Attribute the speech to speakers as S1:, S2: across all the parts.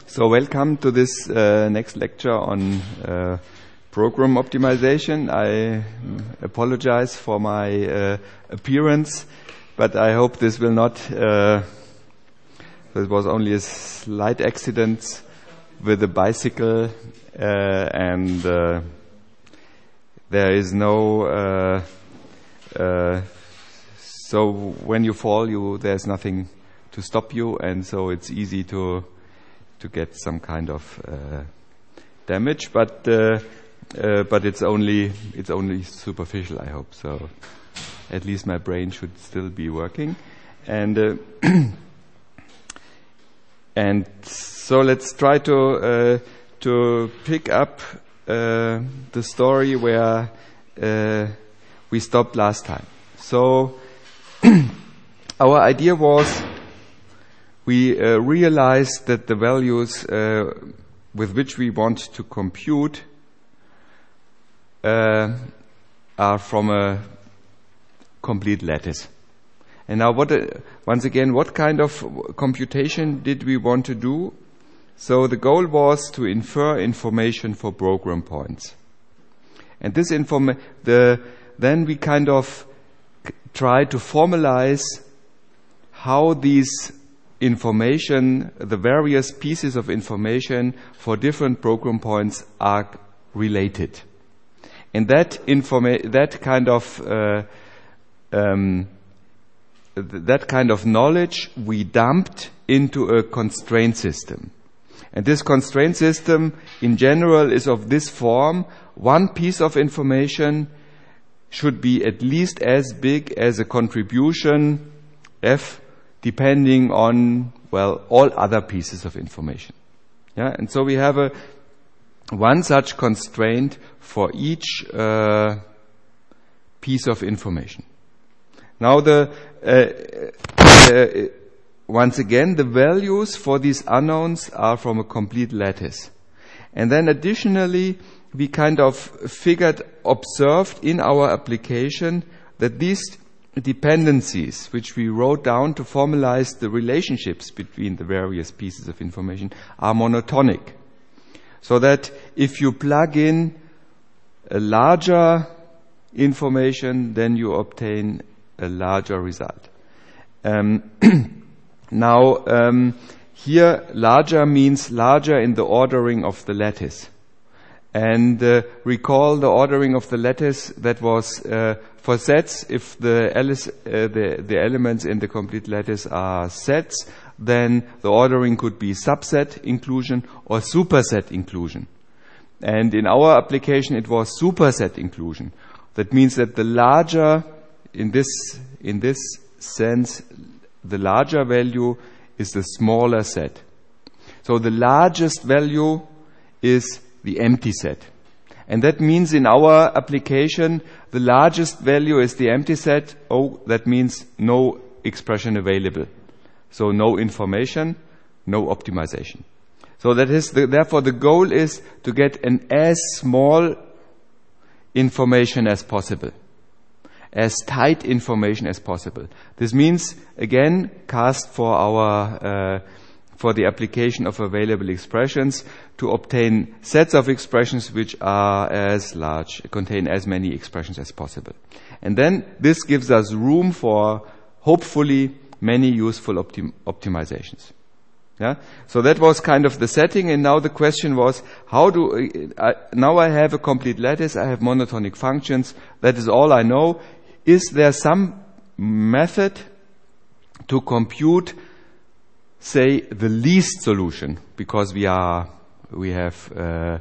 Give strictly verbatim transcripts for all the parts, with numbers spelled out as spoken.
S1: So welcome to this uh, next lecture on uh, program optimization. I apologize for my uh, appearance, but I hope this will not, uh, this was only a slight accident with a bicycle uh, and uh, there is no, uh, uh, so when you fall, you there's nothing to stop you, and so it's easy to to get some kind of uh, damage, but uh, uh, but it's only it's only superficial, I hope. So at least my brain should still be working, and uh, and so let's try to uh, to pick up uh, the story where uh, we stopped last time. So our idea was, we uh, realized that the values uh, with which we want to compute uh, are from a complete lattice. And now, what? Uh, once again, what kind of computation did we want to do? So the goal was to infer information for program points, and this inform the then we kind of try to formalize how these information, the various pieces of information for different program points are related. And that informa- that kind of uh, um, th- that kind of knowledge we dumped into a constraint system. And this constraint system in general is of this form: one piece of information should be at least as big as a contribution F, depending on, well, all other pieces of information. Yeah, and so we have a one such constraint for each uh, piece of information. Now the uh, uh, once again, the values for these unknowns are from a complete lattice. And then additionally, we kind of figured, observed in our application that these dependencies, which we wrote down to formalize the relationships between the various pieces of information, are monotonic. So that if you plug in a larger information, then you obtain a larger result. Um, now, um, here larger means larger in the ordering of the lattice. And uh, recall the ordering of the lattice that was uh, for sets. If the, Alice, uh, the the elements in the complete lattice are sets, then the ordering could be subset inclusion or superset inclusion. And in our application, it was superset inclusion. That means that the larger, in this in this sense, the larger value is the smaller set. So the largest value is the empty set. And that means in our application, the largest value is the empty set. Oh, that means no expression available. So no information, no optimization. So that is the, therefore the goal is to get an as small information as possible, as tight information as possible. This means, again, cast for our uh, for the application of available expressions, to obtain sets of expressions which are as large, contain as many expressions as possible. And then this gives us room for, hopefully, many useful optim- optimizations. Yeah? So that was kind of the setting, and now the question was, how do, uh, now I have a complete lattice, I have monotonic functions, that is all I know. Is there some method to compute, say, the least solution, because we are, we have, uh,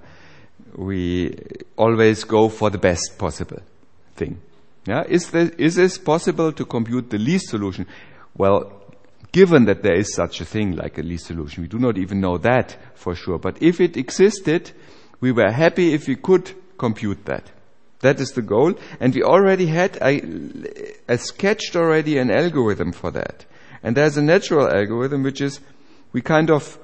S1: we always go for the best possible thing. Yeah, is there, is this possible to compute the least solution? Well, given that there is such a thing like a least solution, we do not even know that for sure. But if it existed, we were happy if we could compute that. That is the goal, and we already had, I, I sketched already an algorithm for that. And there's a natural algorithm which is, we kind of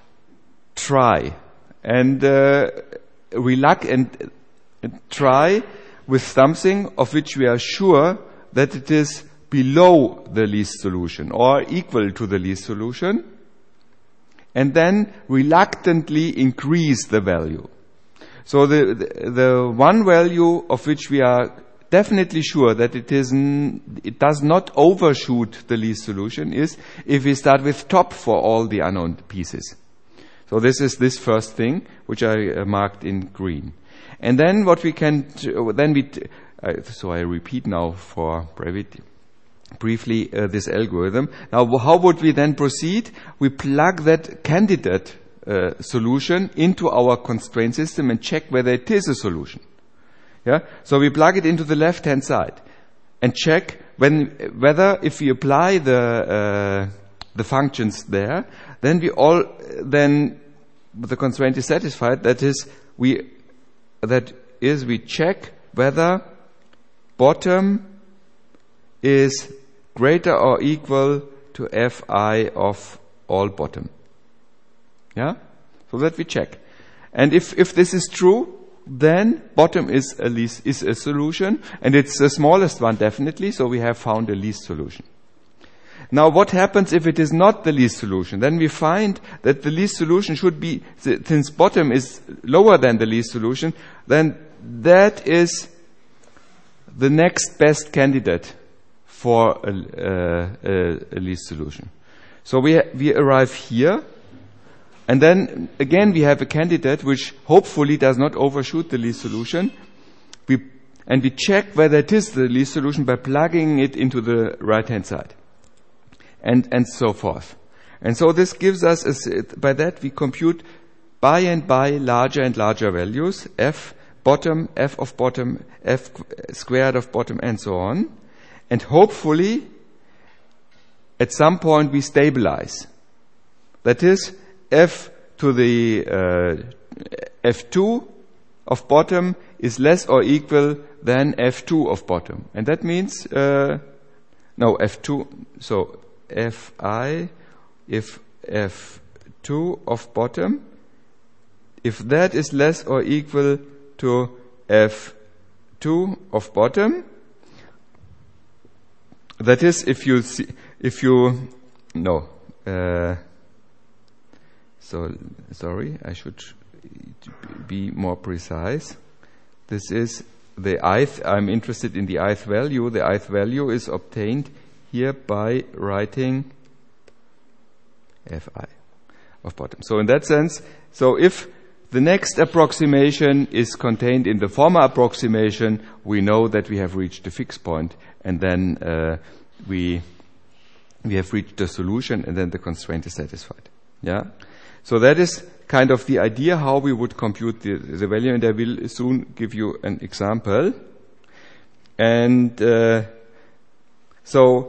S1: try and uh, reluctant and try with something of which we are sure that it is below the least solution or equal to the least solution. and then reluctantly increase the value. So the, the, the one value of which we are definitely sure that it is n- it does not overshoot the least solution is if we start with top for all the unknown pieces. So this is this first thing which I uh, marked in green. And then what we can t- then we t- uh, so I repeat now for brevity briefly uh, this algorithm. Now how would we then proceed? We plug that candidate uh, solution into our constraint system and check whether it is a solution. Yeah, so we plug it into the left-hand side and check when, whether if we apply the uh, the functions there, then we all then the constraint is satisfied. That is, we that is we check whether bottom is greater or equal to Fi of all bottom. Yeah, so that we check, and if if this is true, then bottom is a least is a solution, and it's the smallest one definitely, so we have found a least solution. Now what happens if it is not the least solution? Then we find that the least solution should be, since bottom is lower than the least solution, then that is the next best candidate for a, uh, a, a least solution. So we we arrive here. And then again we have a candidate which hopefully does not overshoot the least solution. We, and we check whether it is the least solution by plugging it into the right hand side. And, and so forth. And so this gives us, a, by that we compute by and by larger and larger values, f bottom, f of bottom, f squared of bottom, and so on. And hopefully at some point we stabilize. That is, f to the uh, f two of bottom is less or equal than f two of bottom. And that means, uh, no, f two, so fi, if f two of bottom, if that is less or equal to f two of bottom, that is, if you see, if you, no, uh, So, sorry, I should be more precise. This is the ith, I'm interested in the ith value. The ith value is obtained here by writing Fi of bottom. So in that sense, so if the next approximation is contained in the former approximation, we know that we have reached a fixed point, and then uh, we we have reached the solution, and then the constraint is satisfied. Yeah. So that is kind of the idea how we would compute the, the value, and I will soon give you an example. And uh, so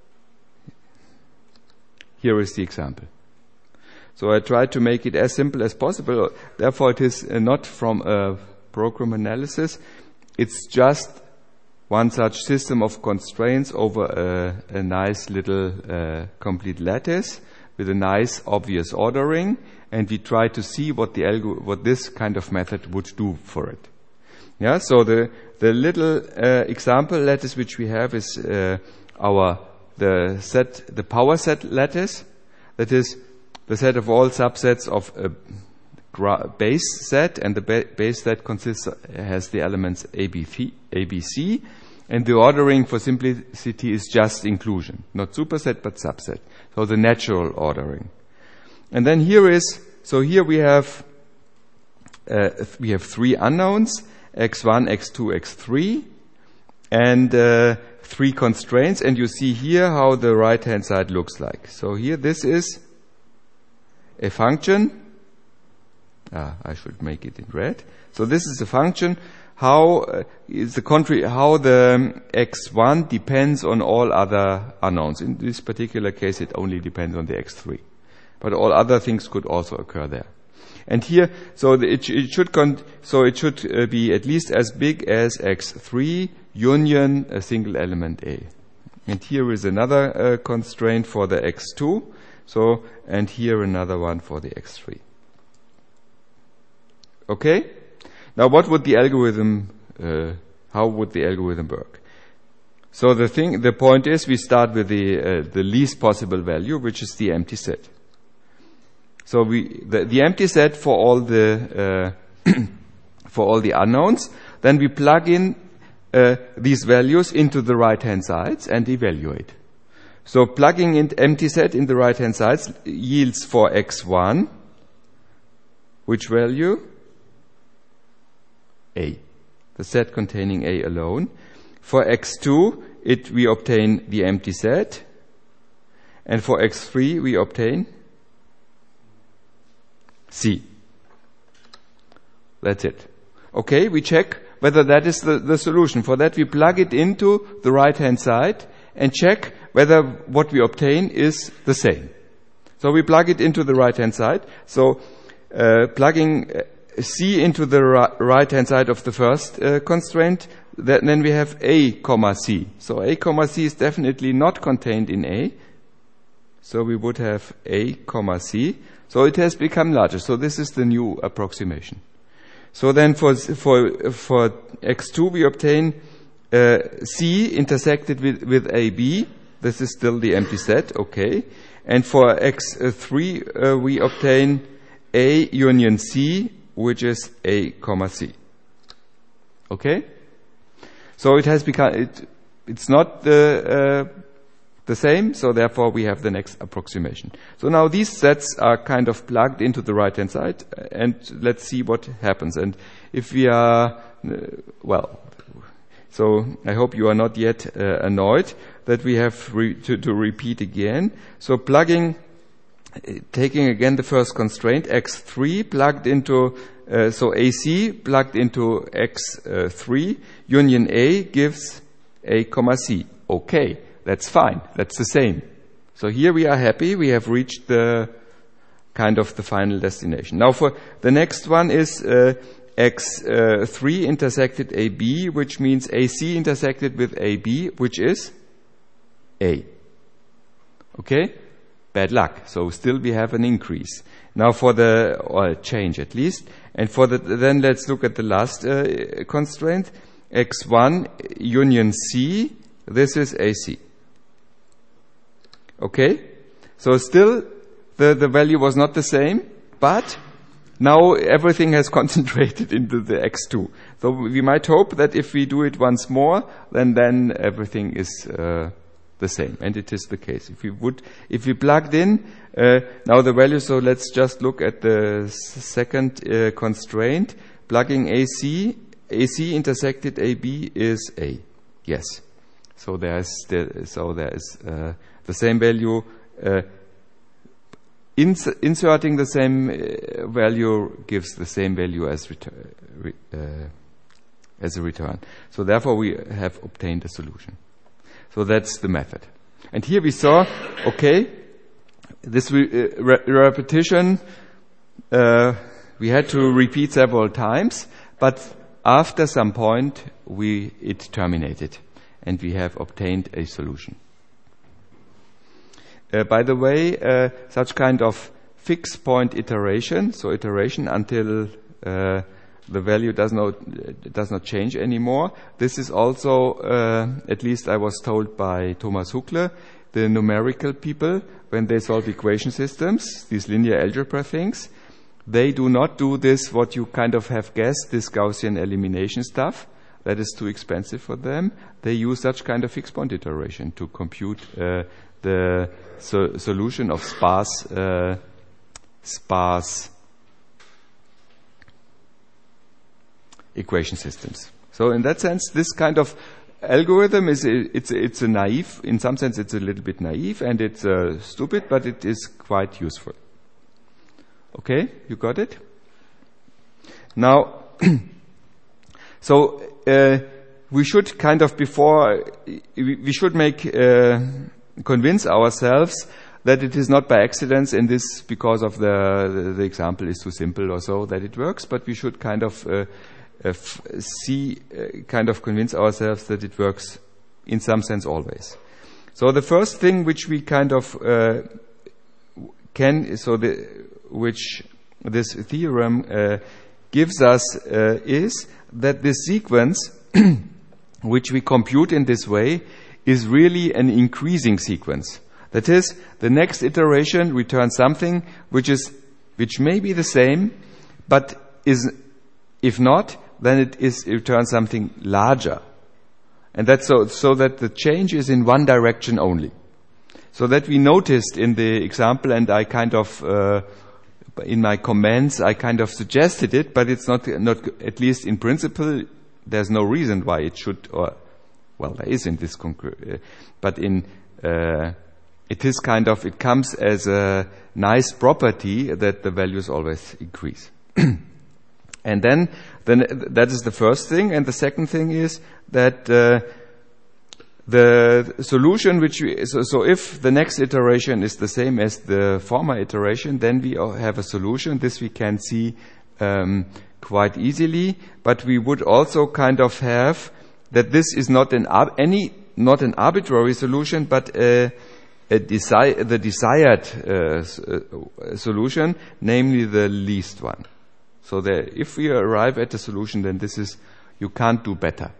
S1: here is the example. So I tried to make it as simple as possible. Therefore, it is uh, not from a program analysis. It's just one such system of constraints over a, a nice little uh, complete lattice with a nice obvious ordering, and we try to see what the algo- what this kind of method would do for it. Yeah, so the the little uh, example lattice which we have is uh, our the set the power set lattice, that is the set of all subsets of a gra- base set, and the ba- base set consists has the elements A, B, A, B, C, and the ordering for simplicity is just inclusion, not superset but subset. So the natural ordering. And then here is, so here we have, uh, we have three unknowns, x one, x two, x three, and uh, three constraints, and you see here how the right hand side looks like. So here this is a function, ah, I should make it in red. So this is a function, how uh, is the country, how the um, x one depends on all other unknowns. In this particular case, it only depends on the x three, but all other things could also occur there. And here, so the, it, it should con- so it should uh, be at least as big as x three union a single element A. And here is another uh, constraint for the x two. So, and here another one for the x three. Okay. Now, what would the algorithm, uh, how would the algorithm work? So the thing, the point is we start with the, uh, the least possible value, which is the empty set. So we the, the empty set for all the uh, for all the unknowns. Then we plug in uh, these values into the right-hand sides and evaluate. So plugging in empty set in the right-hand sides yields for x one, which value? A. The set containing A alone. For x two, it we obtain the empty set. And for x three, we obtain C. That's it. Okay, we check whether that is the, the solution. For that, we plug it into the right-hand side and check whether what we obtain is the same. So we plug it into the right-hand side. So uh, plugging C into the ri- right-hand side of the first uh, constraint, that, then we have A comma C. So A comma C is definitely not contained in A. So we would have A comma C. So it has become larger. So this is the new approximation. So then for for for x two we obtain uh, C intersected with with A B. This is still the empty set, okay. And for x three uh, we obtain A union C, which is A comma C. Okay. So it has become it. It's not the uh, the same. So therefore we have the next approximation. So now these sets are kind of plugged into the right hand side, and let's see what happens. And if we are uh, well. So I hope you are not yet uh, annoyed that we have re- to, to repeat again. So plugging, uh, taking again the first constraint, x three plugged into, uh, so A C plugged into x three, union A gives A comma C. Okay, that's fine. That's the same. So here we are happy. We have reached the kind of the final destination. Now for the next one is uh, x three intersected A B, which means A C intersected with A B, which is A. Okay? Bad luck. So still we have an increase. Now for the, or change at least. And for the, then let's look at the last uh, constraint. x one union C, this is A C. Okay? So still the, the value was not the same, but now everything has concentrated into the x two. So we might hope that if we do it once more, then then everything is uh, the same, and it is the case. If we would, if we plugged in uh, now the value, so let's just look at the s- second uh, constraint. Plugging A C, A C intersected A B is A. Yes. So there is the, so there is uh, the same value. Uh, Ins- inserting the same uh, value gives the same value as retur- re- uh, as a return. So therefore we have obtained a solution. So that's the method. And here we saw, okay, this re- uh, re- repetition, uh, we had to repeat several times, but after some point we it terminated and we have obtained a solution. Uh, by the way, uh, such kind of fixed point iteration, so iteration until uh, the value does not does not change anymore. This is also, uh, at least I was told by Thomas Huckle, the numerical people, when they solve equation systems, these linear algebra things, they do not do this, what you kind of have guessed, this Gaussian elimination stuff. That is too expensive for them. They use such kind of fixed point iteration to compute uh, the so- solution of sparse uh, sparse equation systems. So in that sense, this kind of algorithm is it's it's a naive. In some sense, it's a little bit naive and it's uh, stupid, but it is quite useful. Okay, you got it. Now, so uh, we should kind of before we, we should make. Uh, convince ourselves that it is not by accident and this because of the, the the example is too simple or so that it works, but we should kind of uh, uh, f- see uh, kind of convince ourselves that it works in some sense always. So the first thing which we kind of uh, can so the which this theorem uh, gives us uh, is that this sequence which we compute in this way is really an increasing sequence. That is, the next iteration returns something which is which may be the same, but is, if not, then it is, it returns something larger. And that's so, so that the change is in one direction only. So that we noticed in the example, and I kind of, uh, in my comments, I kind of suggested it, but it's not, not, at least in principle, there's no reason why it should, or, well, there is in this, concre- uh, but in, uh, it is kind of, it comes as a nice property that the values always increase. And then, then that is the first thing, and the second thing is that, uh, the solution which we, so, so if the next iteration is the same as the former iteration, then we have a solution. This we can see um, quite easily, but we would also kind of have that this is not an any not an arbitrary solution, but a, a desi- the desired uh, solution, namely the least one. So that if we arrive at a solution, then this is, you can't do better.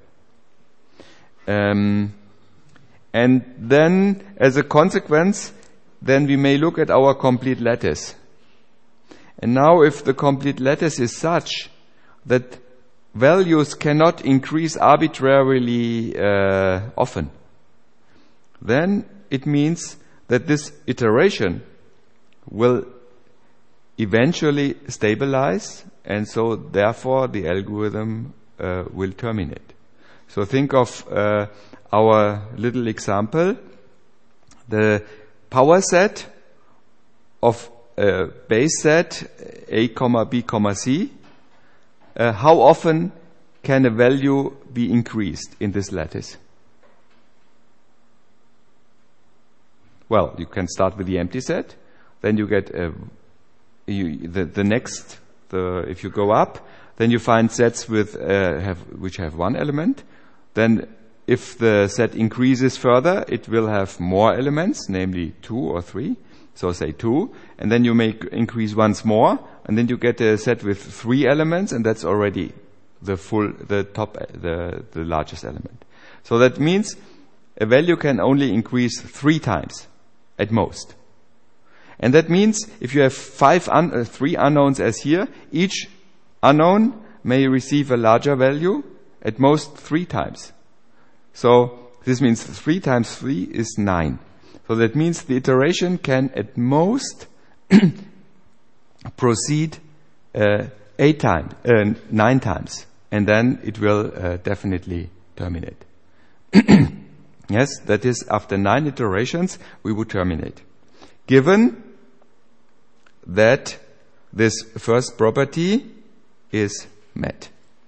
S1: Um, And then, as a consequence, then we may look at our complete lattice. And now, if the complete lattice is such that values cannot increase arbitrarily uh, often, then it means that this iteration will eventually stabilize, and so therefore the algorithm uh, will terminate. So think of uh, our little example, the power set of a base set a comma b comma c. Uh, how often can a value be increased in this lattice? Well, you can start with the empty set, then you get a, you, the, the next. The, if you go up, then you find sets with uh, have which have one element. Then if the set increases further, it will have more elements, namely two or three. So say two, and then you make increase once more, and then you get a set with three elements, and that's already the full, the top, the, the largest element. So that means a value can only increase three times at most. And that means if you have five un, uh, three unknowns as here, each unknown may receive a larger value at most three times. So this means three times three is nine. So that means the iteration can at most proceed uh, eight times, uh, nine times, and then it will uh, definitely terminate. Yes, that is after nine iterations we would terminate, given that this first property is met.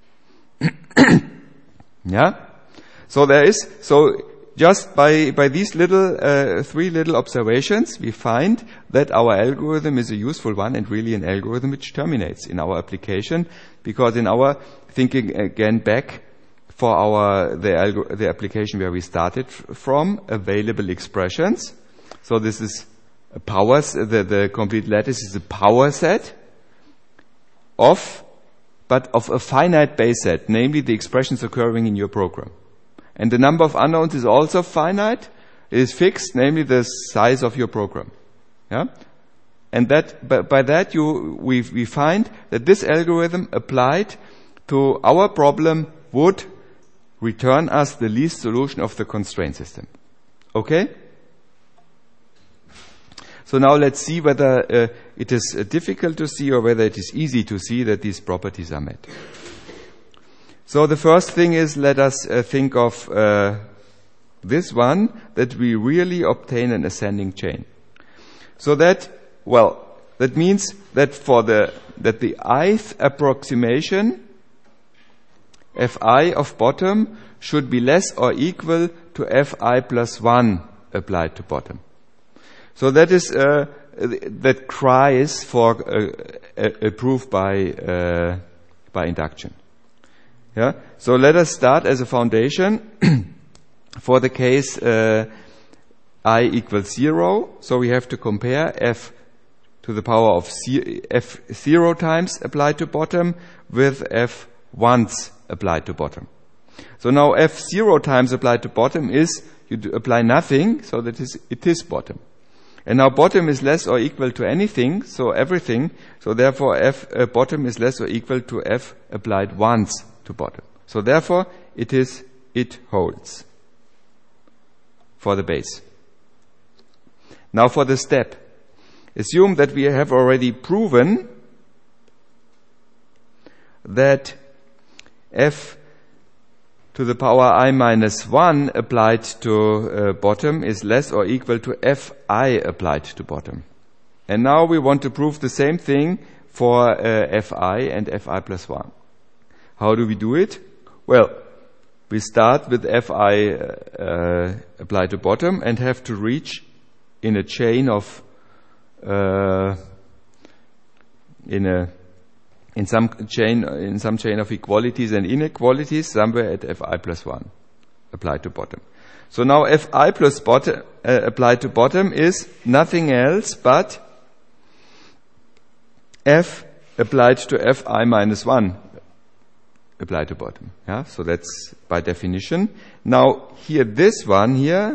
S1: Yeah. So there is, so just by, by these little, uh, three little observations, we find that our algorithm is a useful one and really an algorithm which terminates in our application, because in our thinking again back for our, the, algo, the application where we started f- from, available expressions. So this is a power, the, the complete lattice is a power set of, but of a finite base set, namely the expressions occurring in your program. And the number of unknowns is also finite. It is fixed, namely the size of your program. Yeah, and that by, by that you we we find that this algorithm applied to our problem would return us the least solution of the constraint system. Okay. So now let's see whether uh, it is uh, difficult to see or whether it is easy to see that these properties are met. So the first thing is, let us uh, think of uh, this one, that we really obtain an ascending chain. So that, well, that means that for the, that the ith approximation, fi of bottom, should be less or equal to fi plus one applied to bottom. So that is, uh, that cries for uh, a, a proof by, uh, by induction. Yeah. So let us start as a foundation for the case uh, I equals zero. So we have to compare f to the power of c- f zero times applied to bottom with f once applied to bottom. So now f zero times applied to bottom is, you do apply nothing, so that is, it is bottom. And now bottom is less or equal to anything, so everything. So therefore f uh, bottom is less or equal to f applied once to bottom. So therefore it is, it holds for the base. Now for the step. Assume that we have already proven that f to the power I minus one applied to uh, bottom is less or equal to fi applied to bottom. And now we want to prove the same thing for uh, fi and fi plus one. How do we do it? Well, we start with fi uh, applied to bottom and have to reach in a chain of uh, in a in some chain in some chain of equalities and inequalities somewhere at fi plus one applied to bottom. So now fi plus bottom uh, applied to bottom is nothing else but f applied to fi minus one applied to bottom. Yeah, so that's by definition. Now here, this one here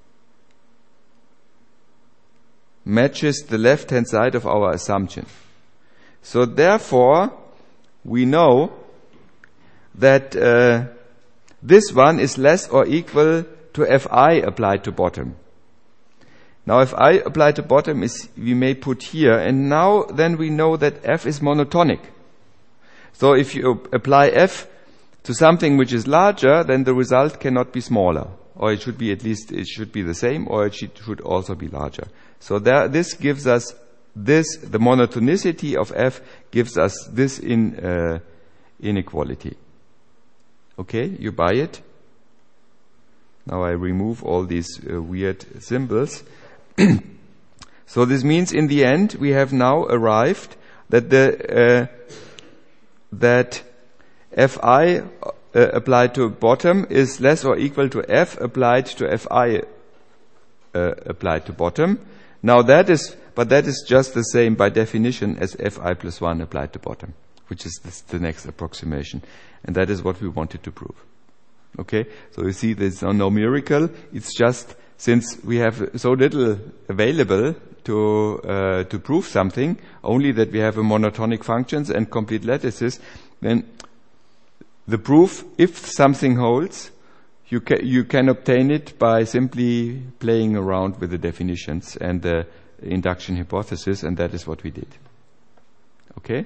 S1: matches the left-hand side of our assumption. So therefore, we know that uh, this one is less or equal to fi applied to bottom. Now fi applied to bottom is, we may put here, and now then we know that f is monotonic. So if you apply f to something which is larger, then the result cannot be smaller. Or it should be, at least it should be the same, or it should, should also be larger. So there, this gives us this, the monotonicity of f gives us this in uh, inequality. Okay, you buy it? Now I remove all these uh, weird symbols. So this means in the end we have now arrived that the uh, that fi uh, applied to bottom is less or equal to f applied to fi uh, applied to bottom. Now that is, but that is just the same by definition as fi plus one applied to bottom, which is this, the next approximation. And that is what we wanted to prove. Okay, so you see there's no, no miracle. It's just, since we have so little available to uh, to prove something, only that we have a monotonic functions and complete lattices, then the proof, if something holds, you can you can obtain it by simply playing around with the definitions and the induction hypothesis, and that is what we did. Okay.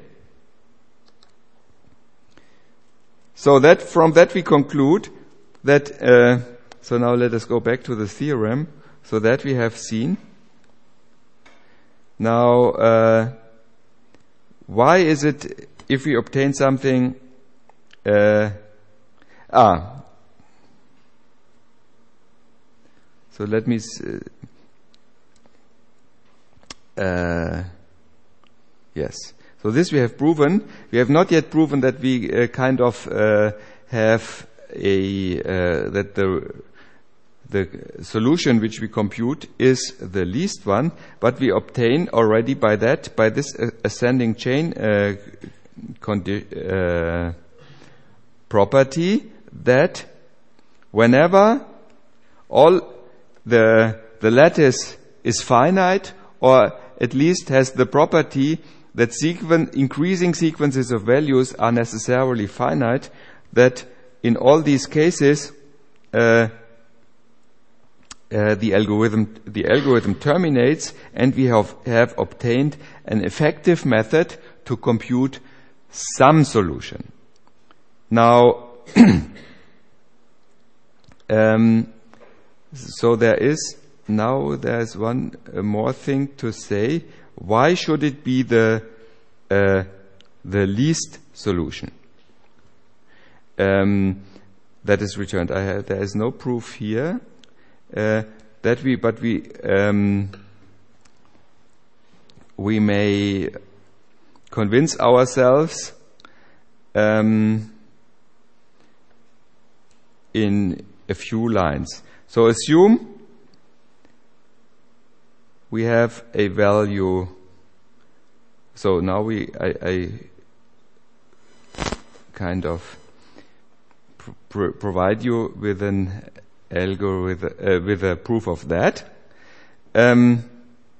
S1: So that from that we conclude that. Uh, so now let us go back to the theorem. So that we have seen. Now, uh, why is it if we obtain something? Uh, ah. So let me. Uh, yes. So this we have proven. We have not yet proven that we uh, kind of uh, have a uh, that the the solution which we compute is the least one, but we obtain already by that, by this uh, ascending chain uh, condi- uh, property, that whenever all the the lattice is finite, or at least has the property that sequen- increasing sequences of values are necessarily finite, that in all these cases uh, uh, the algorithm the algorithm terminates, and we have, have obtained an effective method to compute some solution. Now, um, so there is now there's one uh, more thing to say. Why should it be the uh, the least solution um, that is returned? I have, there is no proof here uh, that we, but we um, we may convince ourselves um, in a few lines. So assume we have a value. So now we, I, I kind of pr- provide you with an algorithm, uh, with a proof of that. Um,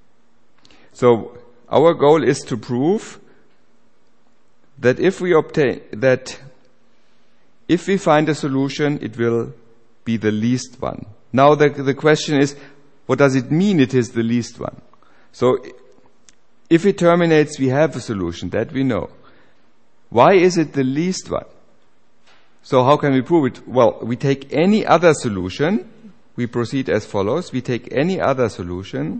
S1: So our goal is to prove that if we obtain, that if we find a solution, it will be the least one. Now the, the question is, what does it mean it is the least one? So if it terminates, we have a solution, that we know. Why is it the least one? So how can we prove it? Well, we take any other solution. We proceed as follows. We take any other solution.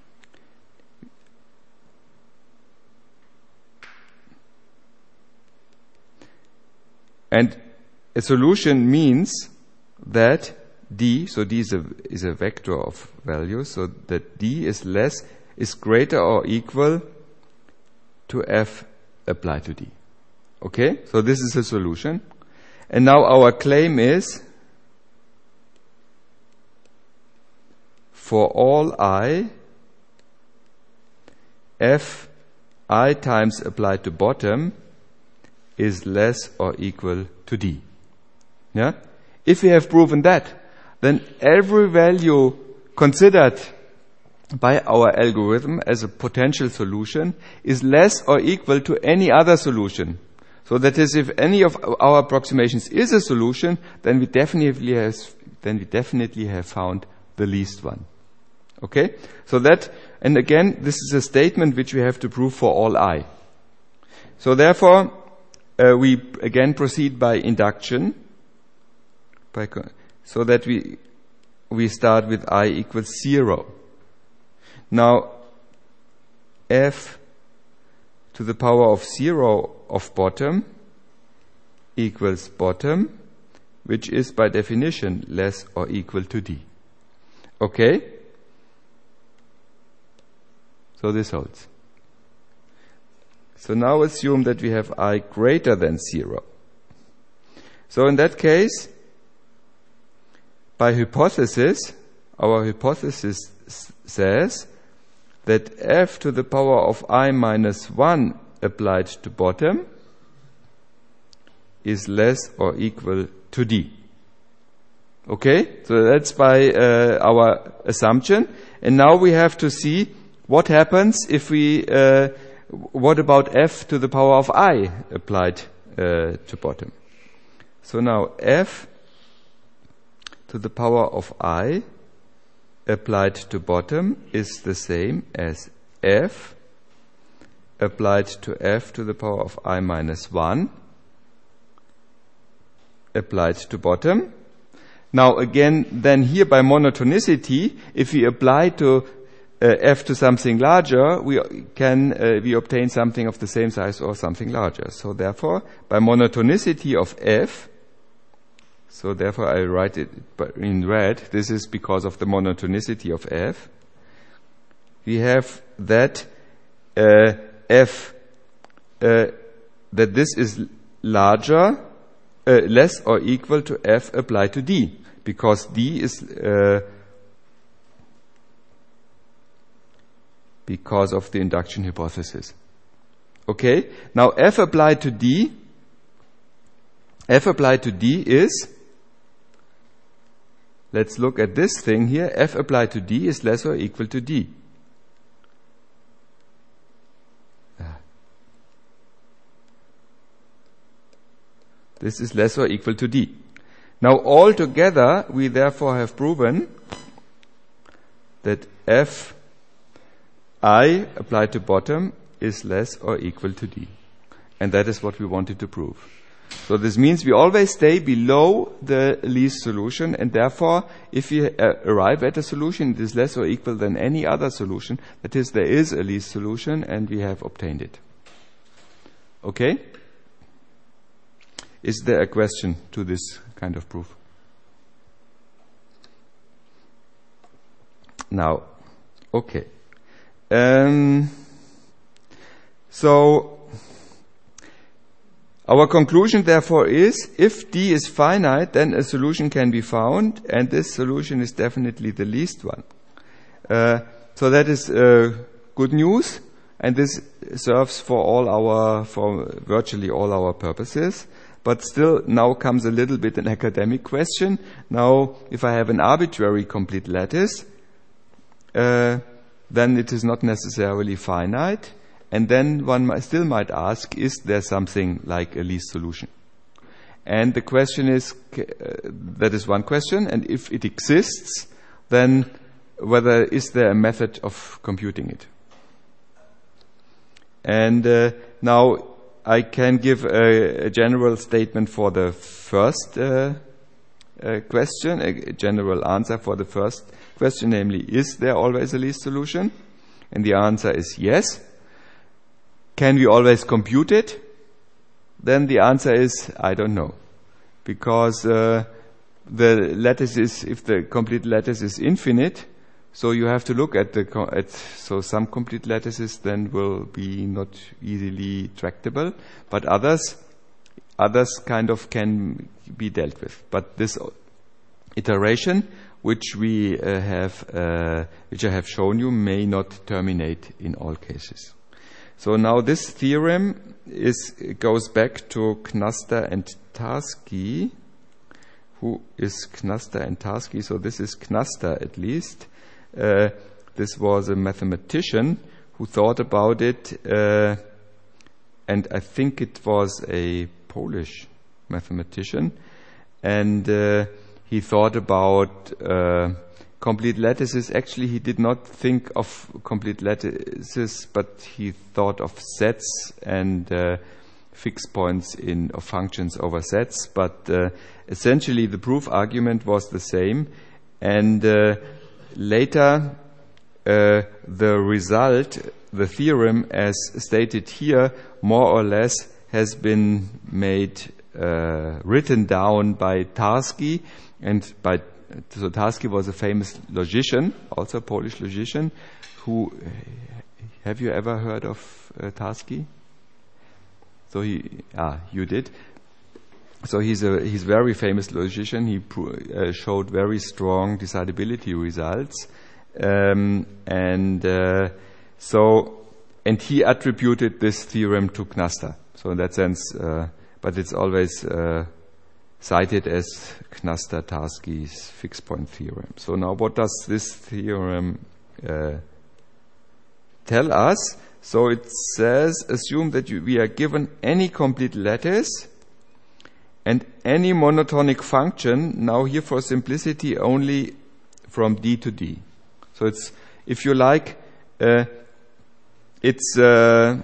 S1: And a solution means that D, so D is a, is a vector of values, so that D is less, is greater or equal to F applied to D. Okay? So this is a solution. And now our claim is, for all I, F I times applied to bottom is less or equal to D. Yeah? If we have proven that, then every value considered by our algorithm as a potential solution is less or equal to any other solution. So that is, if any of our approximations is a solution, then we definitely has, then we definitely have found the least one. Okay? So that, and again, this is a statement which we have to prove for all I. So therefore, uh, we again proceed by induction, by co- so that we we start with I equals zero. Now, F to the power of zero of bottom equals bottom, which is by definition less or equal to D. Okay? So this holds. So now assume that we have I greater than zero. So in that case, by hypothesis, our hypothesis says that F to the power of I minus one applied to bottom is less or equal to D. Okay? So that's by uh, our assumption. And now we have to see what happens if we, uh, what about F to the power of I applied uh, to bottom? So now F to the power of I applied to bottom is the same as F applied to F to the power of I minus one applied to bottom. Now again, then here by monotonicity, if we apply to uh, F to something larger, we can uh, we obtain something of the same size or something larger. So therefore, by monotonicity of F, so therefore I write it in red, this is because of the monotonicity of F, we have that uh, F, uh, that this is larger, uh, less or equal to F applied to D, because D is, uh, because of the induction hypothesis. Okay, now F applied to D, F applied to D is, let's look at this thing here, F applied to D is less or equal to D. This is less or equal to D. Now altogether, we therefore have proven that F I applied to bottom is less or equal to D. And that is what we wanted to prove. So this means we always stay below the least solution, and therefore if we uh, arrive at a solution that is less or equal than any other solution, that is, there is a least solution and we have obtained it. Okay? Is there a question to this kind of proof? Now, okay. Um, so, our conclusion therefore is, if D is finite, then a solution can be found, and this solution is definitely the least one. Uh, so that is uh, good news, and this serves for all our, for virtually all our purposes. But still, now comes a little bit an academic question. Now, if I have an arbitrary complete lattice, uh, then it is not necessarily finite. And then one might, still might ask, is there something like a least solution? And the question is, uh, that is one question, and if it exists, then whether is there a method of computing it? And uh, now I can give a, a general statement for the first uh, uh, question, a general answer for the first question, namely, is there always a least solution? And the answer is yes. Can we always compute it? Then the answer is, I don't know. Because uh, the lattice is, if the complete lattice is infinite, so you have to look at the, at, so some complete lattices then will be not easily tractable, but others, others kind of can be dealt with. But this iteration, which we uh, have, uh, which I have shown you, may not terminate in all cases. So now this theorem is goes back to Knaster and Tarski. Who is Knaster and Tarski? So this is Knaster at least. Uh, this was a mathematician who thought about it, uh, and I think it was a Polish mathematician, and uh, he thought about uh, complete lattices. Actually, he did not think of complete lattices, but he thought of sets and uh, fixed points in of functions over sets. But uh, essentially, the proof argument was the same, and uh, later uh, the result, the theorem, as stated here, more or less has been made uh, written down by Tarski, and by so Tarski was a famous logician, also a Polish logician. Who have you ever heard of uh, Tarski? So he, ah, you did. So he's a he's very famous logician. He uh, showed very strong decidability results, um, and uh, so and he attributed this theorem to Knaster. So in that sense, uh, but it's always uh, cited as Knaster-Tarski's fixed point theorem. So now, what does this theorem uh, tell us? So it says, assume that you, we are given any complete lattice and any monotonic function, now here for simplicity only from D to D. So it's, if you like, uh, it's uh,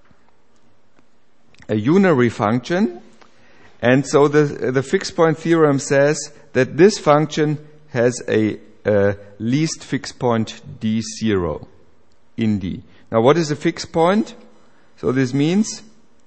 S1: a unary function, and so the, the fixed point theorem says that this function has a, a least fixed point D zero in D. Now, what is a fixed point? So this means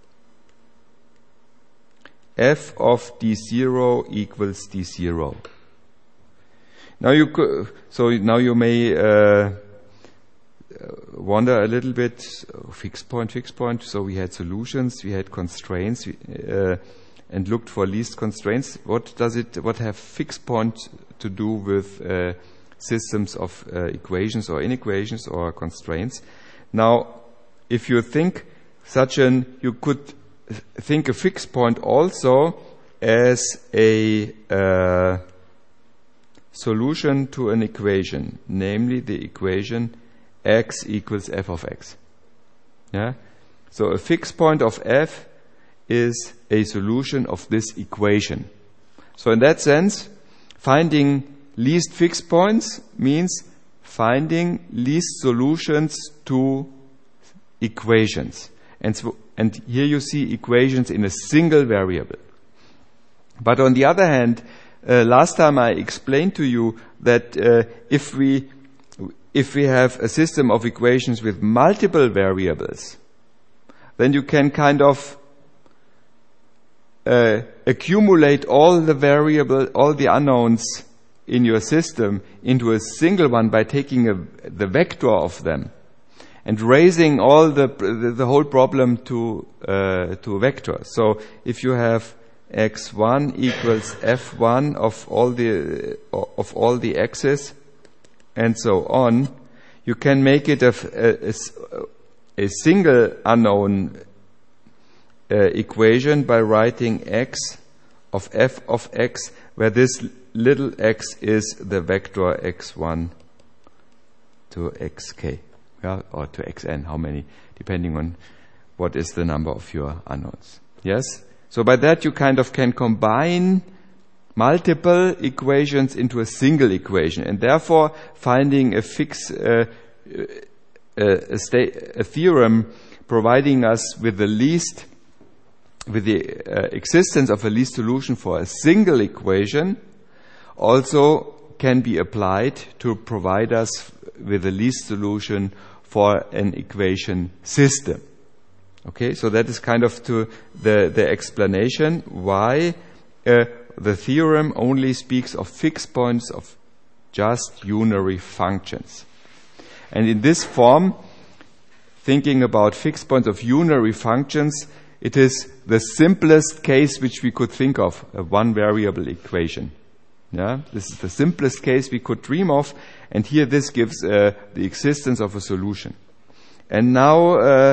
S1: f of D zero equals D zero. Now you co- so now you may uh, wonder a little bit. Fixed point, fixed point. So we had solutions, we had constraints, uh, and looked for least constraints. What does it? What have fixed point to do with uh, systems of uh, equations or inequations or constraints? Now, if you think such an, you could think a fixed point also as a uh, solution to an equation, namely the equation x equals f of x. Yeah? So a fixed point of f is a solution of this equation. So in that sense, finding least fixed points means finding least solutions to equations. And, so, and here you see equations in a single variable. But on the other hand, uh, last time I explained to you that uh, if we if we have a system of equations with multiple variables, then you can kind of uh, accumulate all the variable, all the unknowns in your system into a single one by taking a, the vector of them and raising all the the, the whole problem to uh, to a vector. So if you have x one equals f one of all the of all the x's and so on, you can make it a, a, a single unknown uh, equation by writing x of f of x, where this little x is the vector x one to xk. yeah, or to xn, how many, depending on what is the number of your unknowns. Yes? So by that you kind of can combine multiple equations into a single equation, and therefore finding a fix, uh, a, a, sta- a theorem providing us with the least, with the uh, existence of a least solution for a single equation also can be applied to provide us with the least solution for an equation system. Okay, so that is kind of to the, the explanation why uh, the theorem only speaks of fixed points of just unary functions. And in this form, thinking about fixed points of unary functions, it is the simplest case which we could think of, a one-variable equation. Yeah, this is the simplest case we could dream of, and here this gives uh, the existence of a solution. And now uh,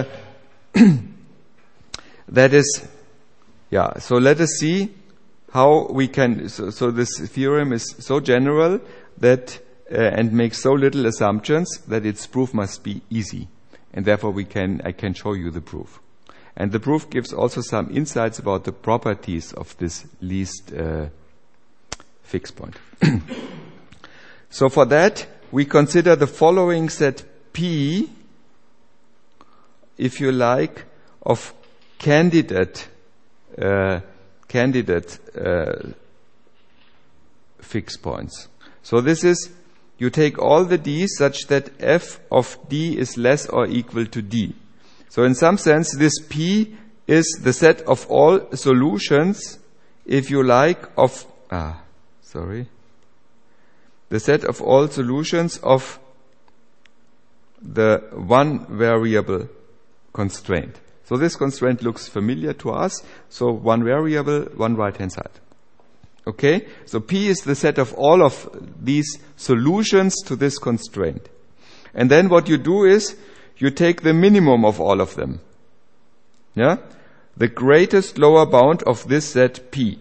S1: that is, yeah, so let us see how we can, so, so this theorem is so general that, uh, and makes so little assumptions that its proof must be easy. And therefore we can, I can show you the proof. And the proof gives also some insights about the properties of this least uh, fixed point. So for that, we consider the following set P, if you like, of candidate uh, candidate uh, fixed points. So this is, you take all the d's such that f of d is less or equal to d. So in some sense, this P is the set of all solutions, if you like, of, ah, sorry, the set of all solutions of the one variable constraint. So this constraint looks familiar to us. So one variable, one right-hand side. Okay? So P is the set of all of these solutions to this constraint. And then what you do is, you take the minimum of all of them. Yeah? The greatest lower bound of this set P.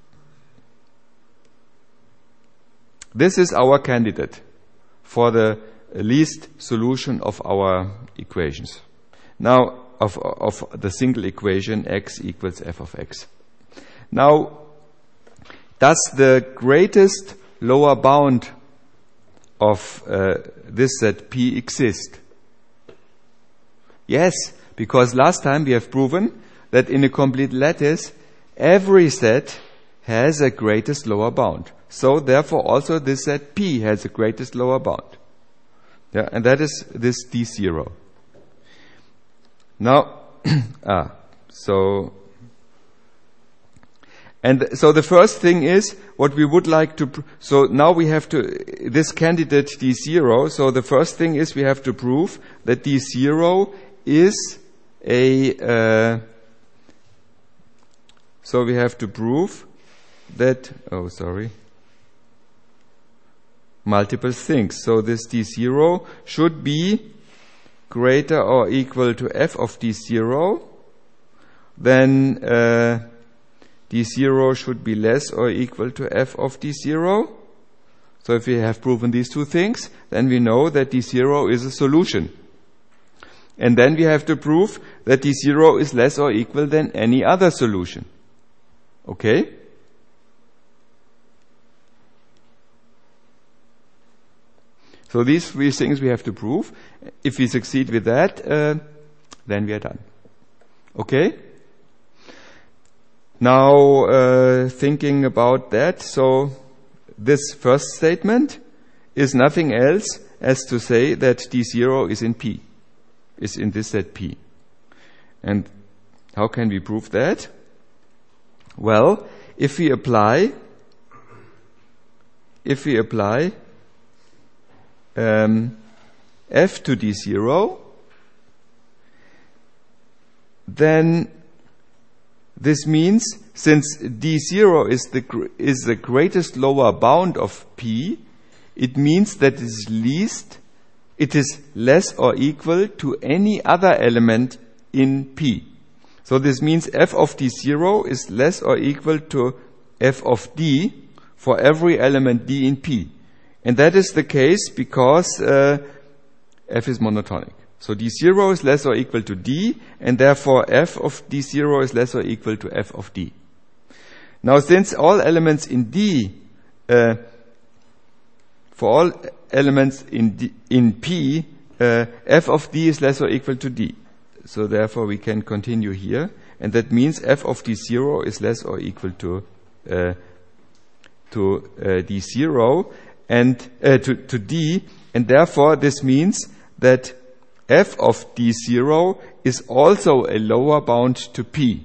S1: This is our candidate for the least solution of our equations. Now, of, of the single equation x equals f of x. Now, does the greatest lower bound of uh, this set P exist? Yes, because last time we have proven that in a complete lattice, every set has a greatest lower bound. So therefore also this set P has a greatest lower bound. Yeah, and that is this D zero. Now, ah, so, and so the first thing is what we would like to, pr- so now we have to, this candidate D zero, so the first thing is we have to prove that D zero is a, uh, so we have to prove that, oh sorry, multiple things. So this D zero should be greater or equal to f of D zero, then uh, D zero should be less or equal to f of D zero. So if we have proven these two things, then we know that D zero is a solution. And then we have to prove that D zero is less or equal than any other solution. Okay? So these three things we have to prove. If we succeed with that, uh, then we are done. Okay? Now, uh, thinking about that, so this first statement is nothing else as to say that D zero is in P, is in this set P. And how can we prove that? Well, if we apply, if we apply um, f to D zero, then this means since D zero is the is the greatest lower bound of P, it means that it is least, it is less or equal to any other element in P. So this means f of D zero is less or equal to f of D for every element D in P. And that is the case because uh, f is monotonic. So d zero is less or equal to d, and therefore f of d zero is less or equal to f of d. Now, since all elements in D, uh, for all elements in D, in P, uh, f of d is less or equal to d. So therefore we can continue here, and that means f of d zero is less or equal to uh, to uh, d zero and uh, to, to d, and therefore this means that f of d zero is also a lower bound to P.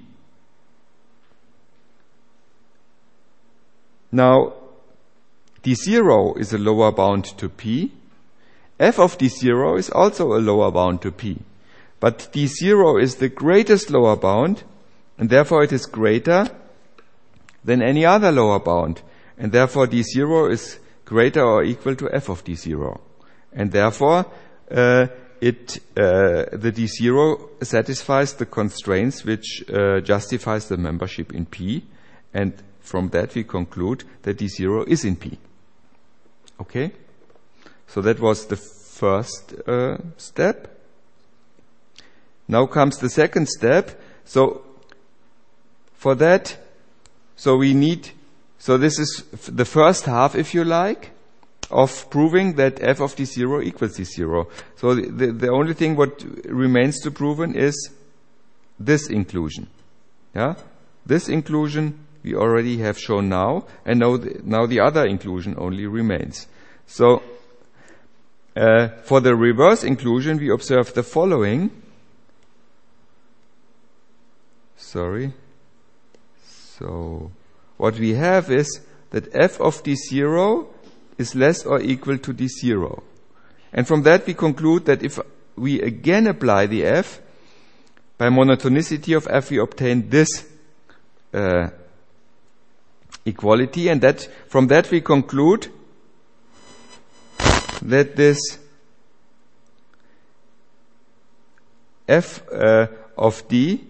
S1: Now, d zero is a lower bound to P. F of d zero is also a lower bound to P. But d zero is the greatest lower bound, and therefore it is greater than any other lower bound. And therefore d zero is greater or equal to f of d zero. And therefore, uh, it, uh, the d zero satisfies the constraints which uh, justifies the membership in P. And from that we conclude that d zero is in P. Okay? So that was the first uh, step. Now comes the second step. So for that, so we need, so this is the first half, if you like, of proving that f of d zero equals d zero. So the, the, the only thing what remains to proven is this inclusion. Yeah? This inclusion we already have shown now, and now the, now the other inclusion only remains. So, uh, for the reverse inclusion, we observe the following. Sorry. So, what we have is that f of d zero is less or equal to d zero. And from that we conclude that if we again apply the f, by monotonicity of f we obtain this uh, equality, and that from that we conclude that this f uh, of d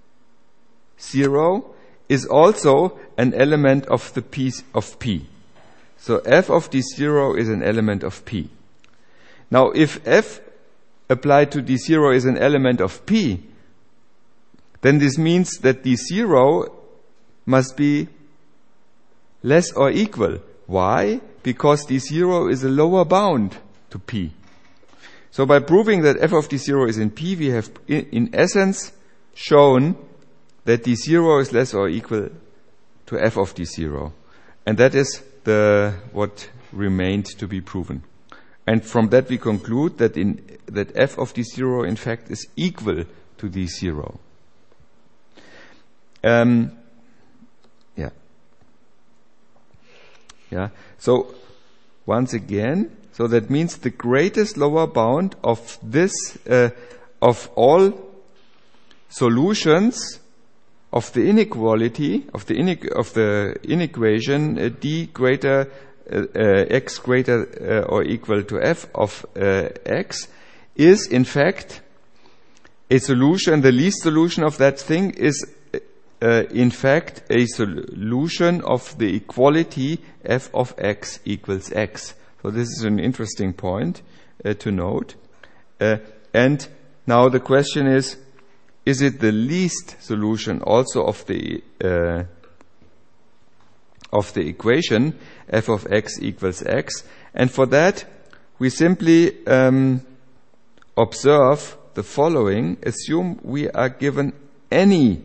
S1: zero is also an element of the P of P. So f of d zero is an element of P. Now if f applied to d zero is an element of P, then this means that d zero must be less or equal. Why? Because d zero is a lower bound to P. So by proving that f of d zero is in P, we have in, in essence shown that d zero is less or equal to f of d zero. And that is the what remained to be proven. And from that we conclude that in that f of d zero in fact is equal to d zero. Um, yeah. Yeah. So once again, so that means the greatest lower bound of this uh, of all solutions of the inequality of the inequ- of the inequation uh, d greater uh, uh, x greater uh, or equal to f of uh, x is in fact a solution. The least solution of that thing is uh, in fact a solution of the equality f of x equals x. So this is an interesting point uh, to note. Uh, and now the question is, is it the least solution also of the uh, of the equation f of x equals x? And for that, we simply um, observe the following. Assume we are given any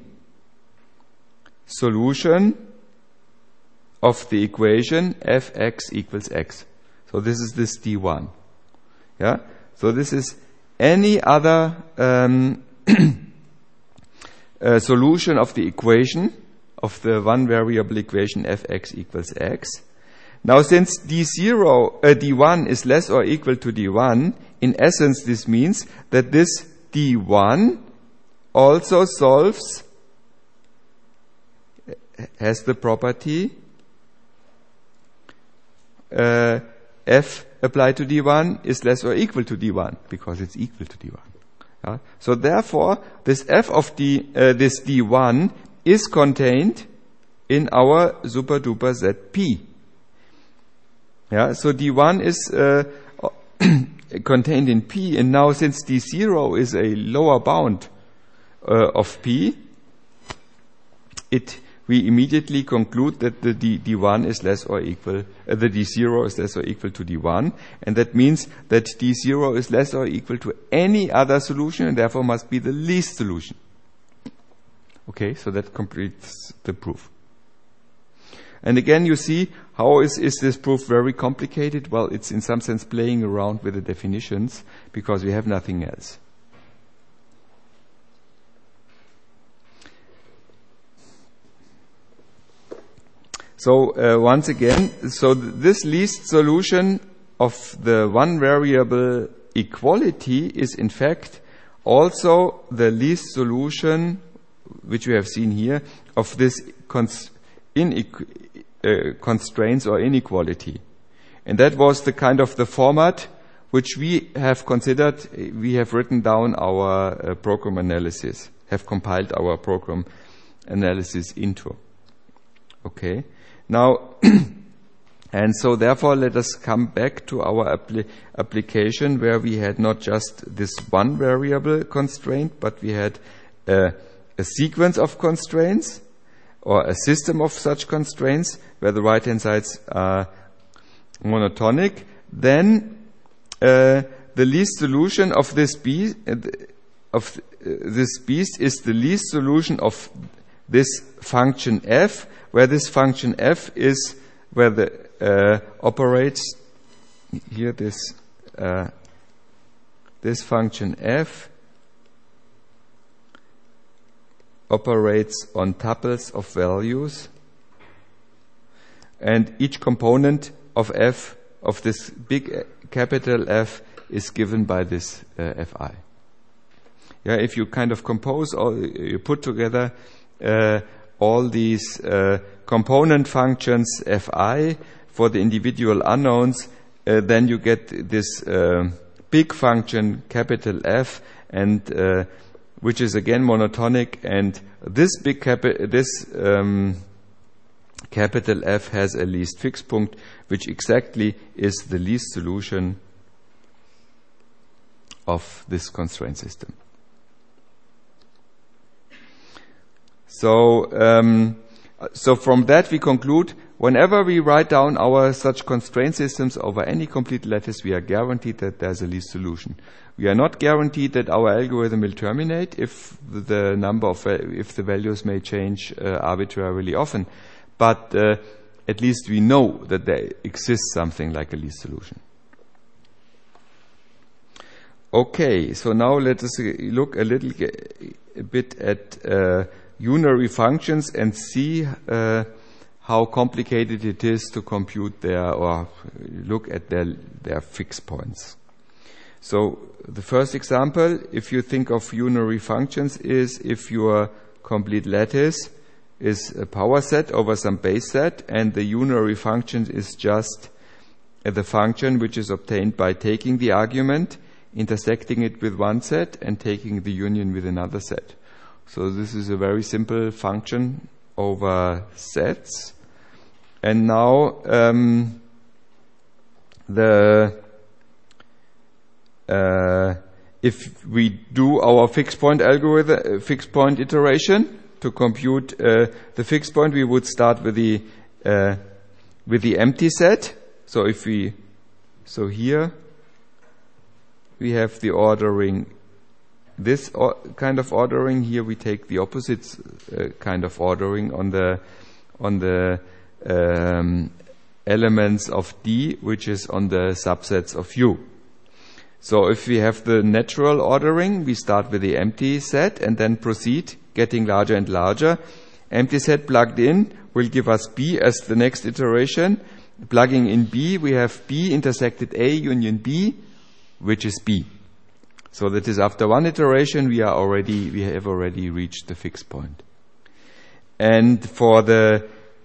S1: solution of the equation fx equals x. So this is this d one. Yeah. So this is any other um, Uh, solution of the equation of the one variable equation fx equals x. Now since d zero, uh, d one is less or equal to d one, in essence this means that this d one also solves, has the property uh, f applied to d one is less or equal to d one, because it's equal to d one. Yeah. So therefore, this f of d, uh, this d one is contained in our super duper Z P. Yeah. So d one is uh, contained in P, and now since D zero is a lower bound uh, of P, it we immediately conclude that the D, D1 is less or equal, uh, the D zero is less or equal to D one, and that means that D zero is less or equal to any other solution, and therefore must be the least solution. Okay, so that completes the proof. And again, you see, how is, is this proof very complicated? Well, it's in some sense playing around with the definitions, because we have nothing else. So uh, once again, so th- this least solution of the one variable equality is in fact also the least solution, which we have seen here, of this cons- inequ- uh, constraints or inequality. And that was the kind of the format which we have considered. We have written down our uh, program analysis, have compiled our program analysis into. Okay. Now, and so therefore let us come back to our appli- application where we had not just this one variable constraint, but we had uh, a sequence of constraints or a system of such constraints where the right-hand sides are monotonic. Then uh, the least solution of this beast, uh, of uh, this beast is the least solution of this function f, where this function f is where the uh, operates here this uh, this function f operates on tuples of values, and each component of f of this big uh, capital F is given by this uh, fi. Yeah, if you kind of compose or you put together uh, all these uh, component functions fi for the individual unknowns, uh, then you get this uh, big function capital F, and uh, which is again monotonic, and this big capi- this um, capital F has a least fixed point, which exactly is the least solution of this constraint system. So, um, so from that we conclude, whenever we write down our such constraint systems over any complete lattice, we are guaranteed that there's a least solution. We are not guaranteed that our algorithm will terminate if the number of if the values may change uh, arbitrarily often, but uh, at least we know that there exists something like a least solution. Okay, so now let us look a little a bit at uh, unary functions and see uh, how complicated it is to compute their or look at their their fixed points. So the first example, if you think of unary functions, is if your complete lattice is a power set over some base set, and the unary function is just uh, the function which is obtained by taking the argument, intersecting it with one set, and taking the union with another set. So this is a very simple function over sets. And now um, the uh, if we do our fixed point algorithm, uh, fixed point iteration to compute uh, the fixed point, we would start with the uh, with the empty set. So if we so here we have the ordering. This or, kind of ordering here, we take the opposite uh, kind of ordering on the on the um, elements of D, which is on the subsets of U. So if we have the natural ordering, we start with the empty set and then proceed, getting larger and larger. Empty set plugged in will give us B as the next iteration. Plugging in B, we have B intersected A union B, which is B. So that is after one iteration, we are already, we have already reached the fixed point. And for the,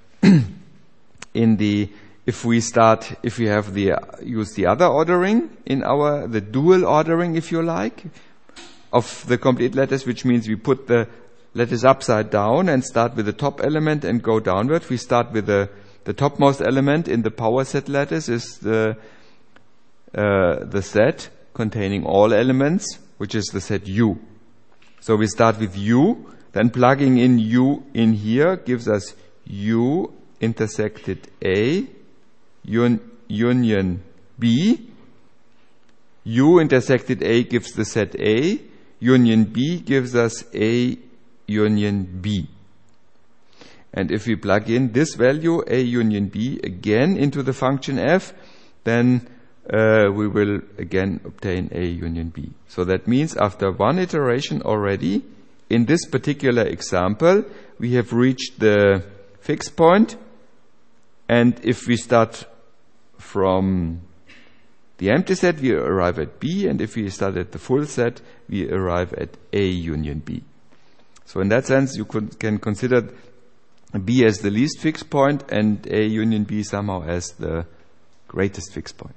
S1: in the, if we start, if we have the, use the other ordering in our, the dual ordering, if you like, of the complete lattice, which means we put the lattice upside down and start with the top element and go downward. We start with the, the topmost element in the power set lattice is the, uh, the set containing all elements, which is the set U. So we start with U, then plugging in U in here gives us U intersected A, un- union B. U intersected A gives the set A, union B gives us A union B. And if we plug in this value, A union B, again into the function f, then uh, we will again obtain A union B. So that means after one iteration already, in this particular example, we have reached the fixed point. And if we start from the empty set, we arrive at B. And if we start at the full set, we arrive at A union B. So in that sense, you could, can consider B as the least fixed point and A union B somehow as the greatest fixed point.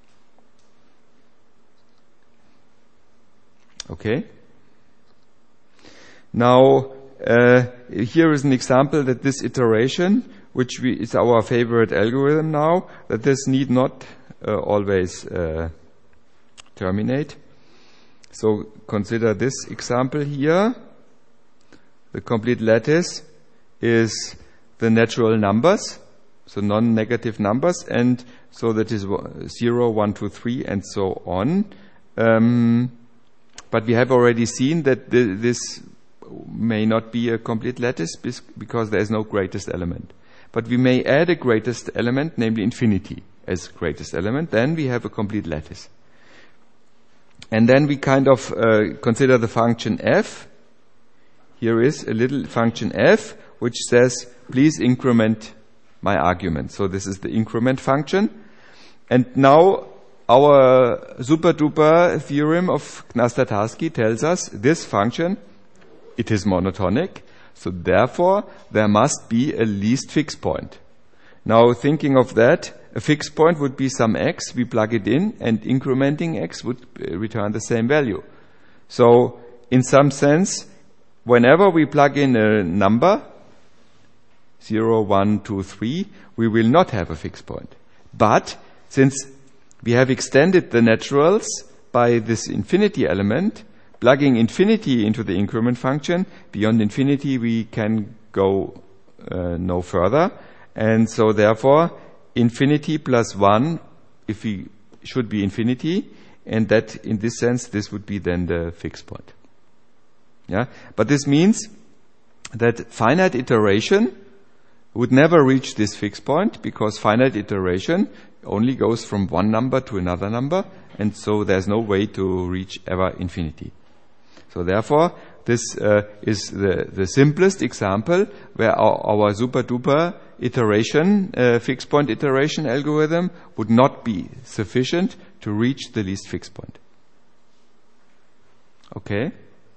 S1: Okay? Now, uh, here is an example that this iteration, which we, is our favorite algorithm now, that this need not uh, always uh, terminate. So consider this example here. The complete lattice is the natural numbers, so non-negative numbers, and so that is zero, one, two, three, and so on. Um, but we have already seen that th- this may not be a complete lattice because there is no greatest element. But we may add a greatest element, namely infinity, as greatest element. Then we have a complete lattice. And then we kind of uh, consider the function f. Here is a little function f, which says, please increment my argument. So this is the increment function. And now our super-duper theorem of Knaster-Tarski tells us this function, it is monotonic. So therefore, there must be a least fixed point. Now thinking of that, a fixed point would be some x, we plug it in, and incrementing x would return the same value. So in some sense, whenever we plug in a number, zero, one, two, three, we will not have a fixed point. But since we have extended the naturals by this infinity element, plugging infinity into the increment function, beyond infinity we can go uh, no further. And so therefore, infinity plus one, if we should be infinity, and that in this sense, this would be then the fixed point. Yeah, but this means that finite iteration would never reach this fixed point because finite iteration only goes from one number to another number, and so there's no way to reach ever infinity. So therefore, this uh, is the, the simplest example where our, our super-duper iteration, uh, fixed point iteration algorithm would not be sufficient to reach the least fixed point. Okay?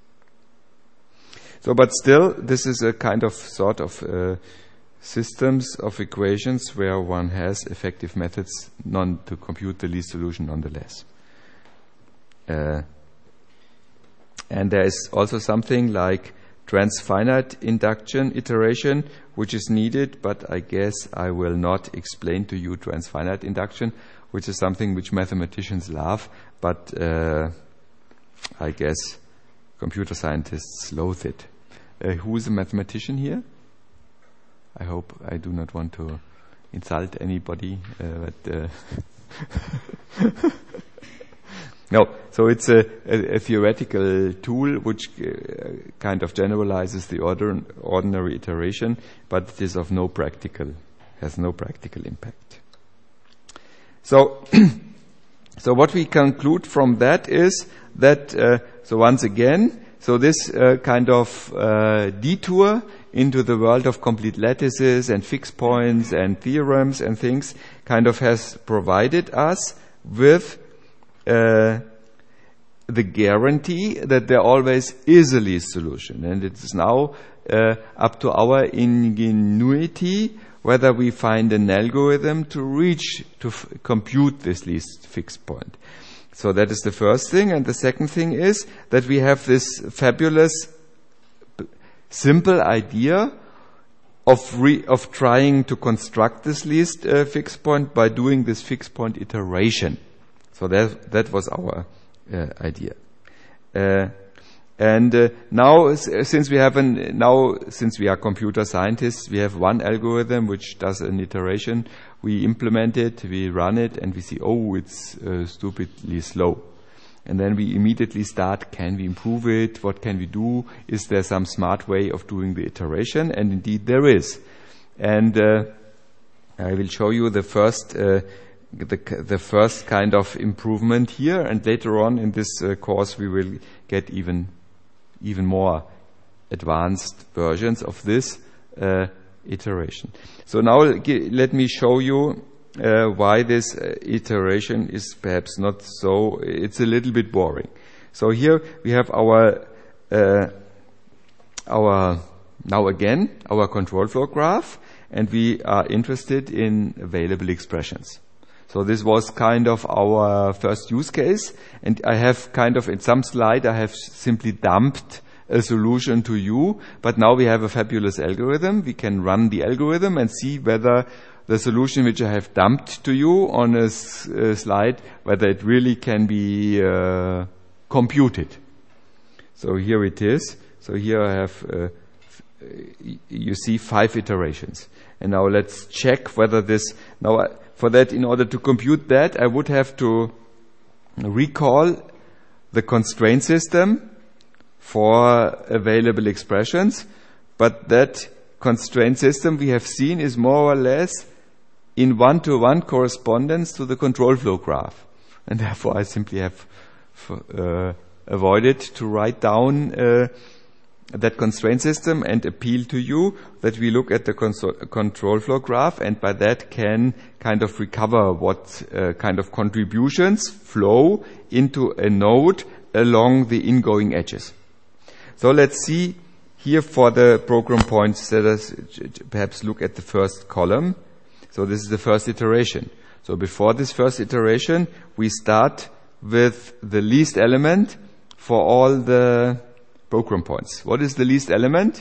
S1: So, but still, this is a kind of sort of uh, systems of equations where one has effective methods non to compute the least solution nonetheless. Uh, and there is also something like transfinite induction iteration, which is needed, but I guess I will not explain to you transfinite induction, which is something which mathematicians love, but uh, I guess computer scientists loathe it. Uh, who is a mathematician here? I hope I do not want to insult anybody, uh, but uh no. So it's a, a, a theoretical tool which uh, kind of generalizes the order, ordinary iteration, but it is of no practical, has no practical impact. So, so what we conclude from that is that, uh, so once again, so this uh, kind of uh, detour into the world of complete lattices and fixed points and theorems and things kind of has provided us with uh, the guarantee that there always is a least solution. And it is now uh, up to our ingenuity whether we find an algorithm to reach, to f- compute this least fixed point. So that is the first thing. And the second thing is that we have this fabulous, simple idea of re- of trying to construct this least uh, fixed point by doing this fixed point iteration. So that, that was our uh, idea. Uh, and uh, now, since we have an, now, since we are computer scientists, we have one algorithm which does an iteration. We implement it, we run it, and we see, oh, it's uh, stupidly slow. And then we immediately start, can we improve it? What can we do? Is there some smart way of doing the iteration? And indeed there is. And uh, I will show you the first uh, the, the first kind of improvement here, and later on in this uh, course we will get even even more advanced versions of this uh, iteration. So now let me show you uh, why this uh, iteration is perhaps not so, it's a little bit boring. So here we have our, uh, our, now again, our control flow graph, and we are interested in available expressions. So this was kind of our first use case, and I have kind of, in some slide, I have simply dumped a solution to you, but now we have a fabulous algorithm. We can run the algorithm and see whether the solution which I have dumped to you on a, s- a slide, whether it really can be uh, computed. So here it is. So here I have, uh, f- you see five iterations. And now let's check whether this, now I, for that, in order to compute that, I would have to recall the constraint system for available expressions. But that constraint system we have seen is more or less in one-to-one correspondence to the control flow graph. And therefore I simply have uh, avoided to write down uh, that constraint system and appeal to you that we look at the cons- control flow graph, and by that can kind of recover what uh, kind of contributions flow into a node along the ingoing edges. So let's see here for the program points, let us perhaps look at the first column. So this is the first iteration. So before this first iteration, we start with the least element for all the program points. What is the least element?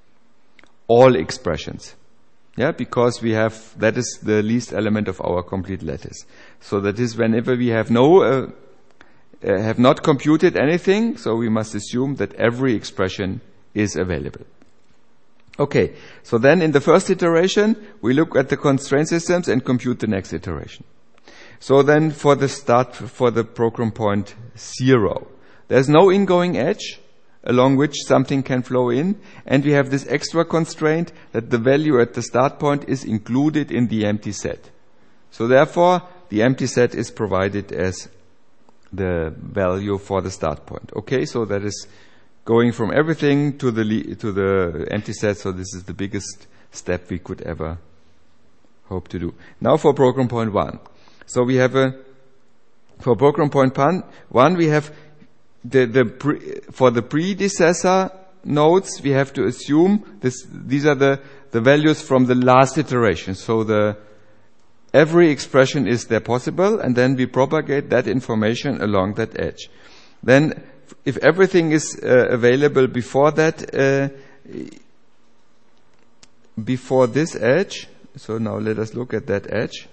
S1: All expressions. Yeah, because we have, that is the least element of our complete lattice. So that is whenever we have no, uh, uh, have not computed anything, so we must assume that every expression is available. Okay, so then in the first iteration, we look at the constraint systems and compute the next iteration. So then for the start, for the program point zero, there's no ingoing edge along which something can flow in, and we have this extra constraint that the value at the start point is included in the empty set. So therefore, the empty set is provided as the value for the start point. Okay, so that is going from everything to the le- to the empty set, so this is the biggest step we could ever hope to do. Now for program point one. So we have a, for program point one, we have The, the pre, for the predecessor nodes, we have to assume this, these are the, the values from the last iteration. So the, every expression is there possible, and then we propagate that information along that edge. Then, if everything is uh, available before that, uh, before this edge, so now let us look at that edge.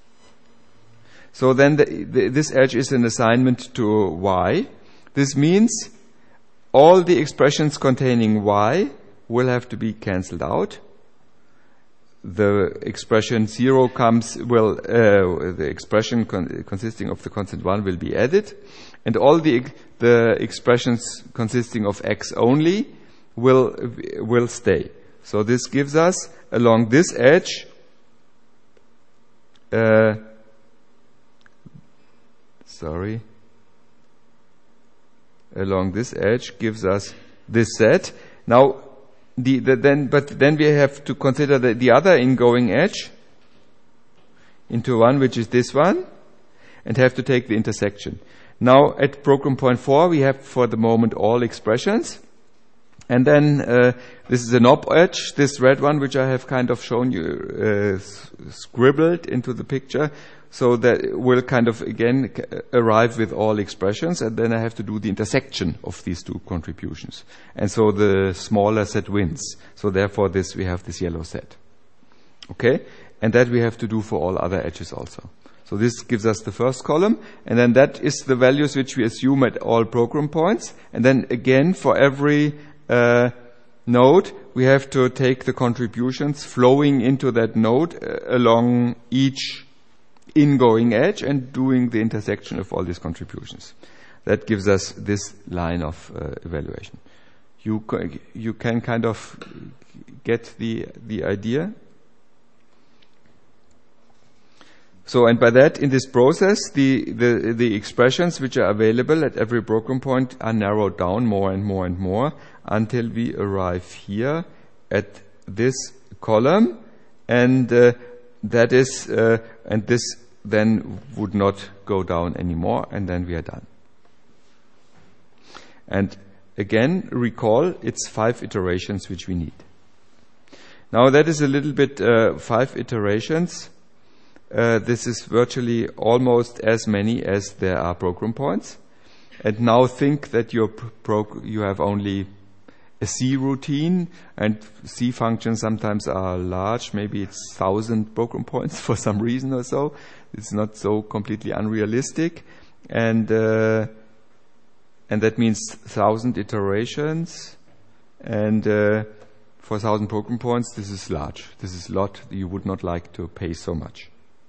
S1: So then the, the, this edge is an assignment to y. This means all the expressions containing y will have to be cancelled out. The expression zero comes, will, uh, the expression con- consisting of the constant one will be added, and all the the expressions consisting of x only will will stay. So this gives us along this edge uh, sorry along this edge gives us this set. Now, the, the then but then we have to consider the, the other ingoing edge into one, which is this one, and have to take the intersection. Now, at program point four, we have for the moment all expressions, and then uh, this is an op edge, this red one, which I have kind of shown you, uh, scribbled into the picture. So that will kind of again arrive with all expressions, and then I have to do the intersection of these two contributions. And so the smaller set wins. So therefore this, we have this yellow set. Okay? And that we have to do for all other edges also. So this gives us the first column, and then that is the values which we assume at all program points. And then again, for every uh, node, we have to take the contributions flowing into that node uh, along each ingoing edge and doing the intersection of all these contributions. That gives us this line of uh, evaluation. You you can kind of get the the idea. So, and by that, in this process, the, the, the expressions which are available at every program point are narrowed down more and more and more until we arrive here at this column, and uh, that is, uh, and this then would not go down anymore, and then we are done. And again, recall, it's five iterations which we need. Now that is a little bit, uh, five iterations. Uh, this is virtually almost as many as there are program points. And now think that your pro- you have only a C routine, and C functions sometimes are large. Maybe it's thousand program points for some reason or so. It's not so completely unrealistic, and uh, and that means thousand iterations. And uh, for thousand program points, this is large. This is a lot. You would not like to pay so much.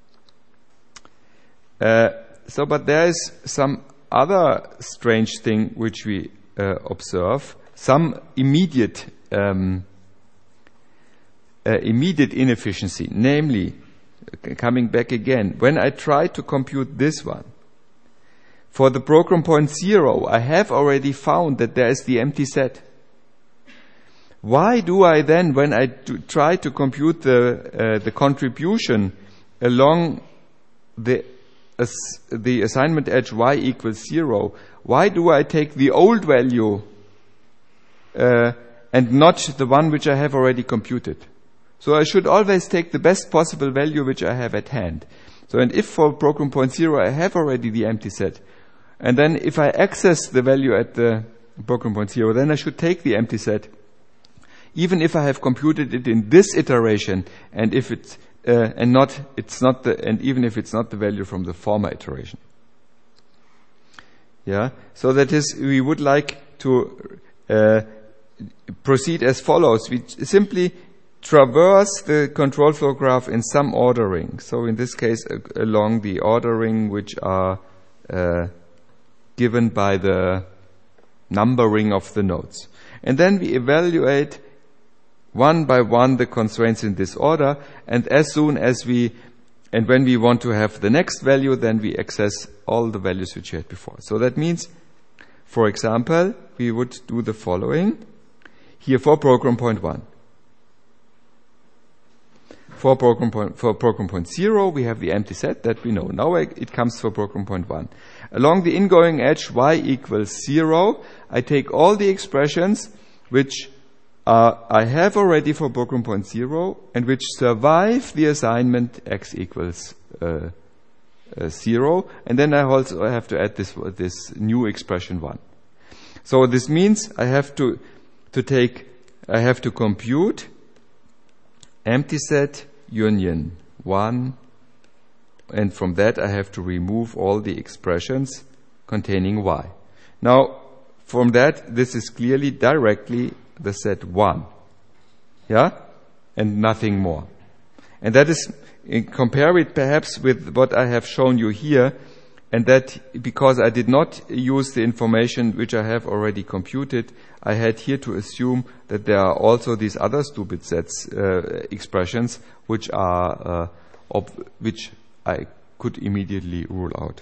S1: Uh, so, but there is some other strange thing which we uh, observe. Some immediate, um, uh, immediate inefficiency. Namely, coming back again, when I try to compute this one, for the program point zero, I have already found that there is the empty set. Why do I then, when I do try to compute the uh, the contribution along the As the assignment edge y equals zero, why do I take the old value uh, and not the one which I have already computed? So I should always take the best possible value which I have at hand. So, and if for program point zero I have already the empty set, and then if I access the value at the program point zero, then I should take the empty set, even if I have computed it in this iteration, and if it's Uh, and not, it's not the, and even if it's not the value from the former iteration. Yeah. So that is, we would like to uh, proceed as follows. We simply traverse the control flow graph in some ordering. So in this case, uh, along the ordering which are uh, given by the numbering of the nodes, and then we evaluate one by one the constraints in this order, and as soon as we, and when we want to have the next value, then we access all the values which we had before. So that means, for example, we would do the following. Here for program point one. For program point, for program point zero, we have the empty set that we know. Now it comes for program point one. Along the ingoing edge y equals zero, I take all the expressions which Uh, I have already for program point zero, and which survive the assignment x equals uh, uh, zero, and then I also have to add this this new expression one. So this means I have to to take I have to compute empty set union one, and from that I have to remove all the expressions containing y. Now, from that, this is clearly directly the set one, yeah, and nothing more. And that is, compare it perhaps with what I have shown you here, and that because I did not use the information which I have already computed, I had here to assume that there are also these other stupid sets uh, expressions which are uh, ob- which I could immediately rule out.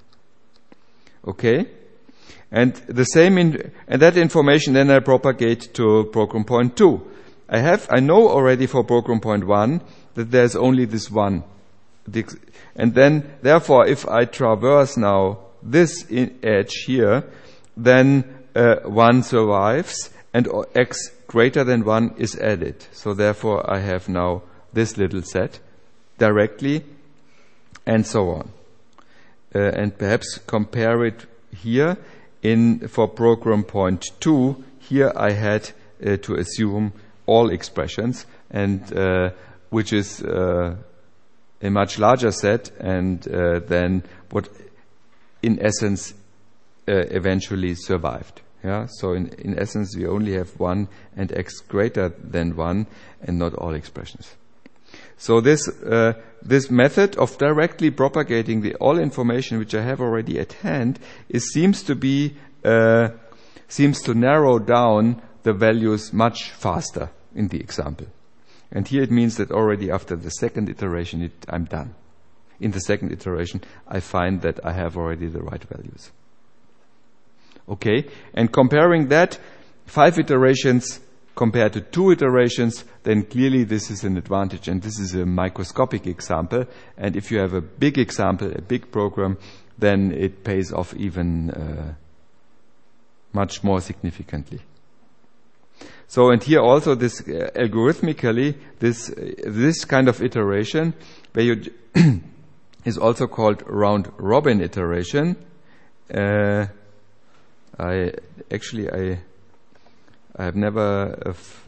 S1: Okay. And the same in, and that information then I propagate to program point two. I have, I know already for program point one that there's only this one. And then, therefore, if I traverse now this in edge here, then uh, one survives and x greater than one is added. So therefore I have now this little set directly, and so on. Uh, and perhaps compare it here. In for program point two, here I had uh, to assume all expressions, and uh, which is uh, a much larger set, and uh, then what in essence uh, eventually survived. Yeah, so in, in essence we only have one and x greater than one and not all expressions. So this uh, this method of directly propagating the all information which I have already at hand is seems to be uh, seems to narrow down the values much faster in the example. And here it means that already after the second iteration it, I'm done. In the second iteration I find that I have already the right values. Okay, and comparing that five iterations compared to two iterations, then clearly this is an advantage, and this is a microscopic example. And if you have a big example, a big program, then it pays off even uh, much more significantly. So, and here also this uh, algorithmically, this uh, this kind of iteration, where you is also called round robin iteration. Uh, I actually I. I have never uh, f-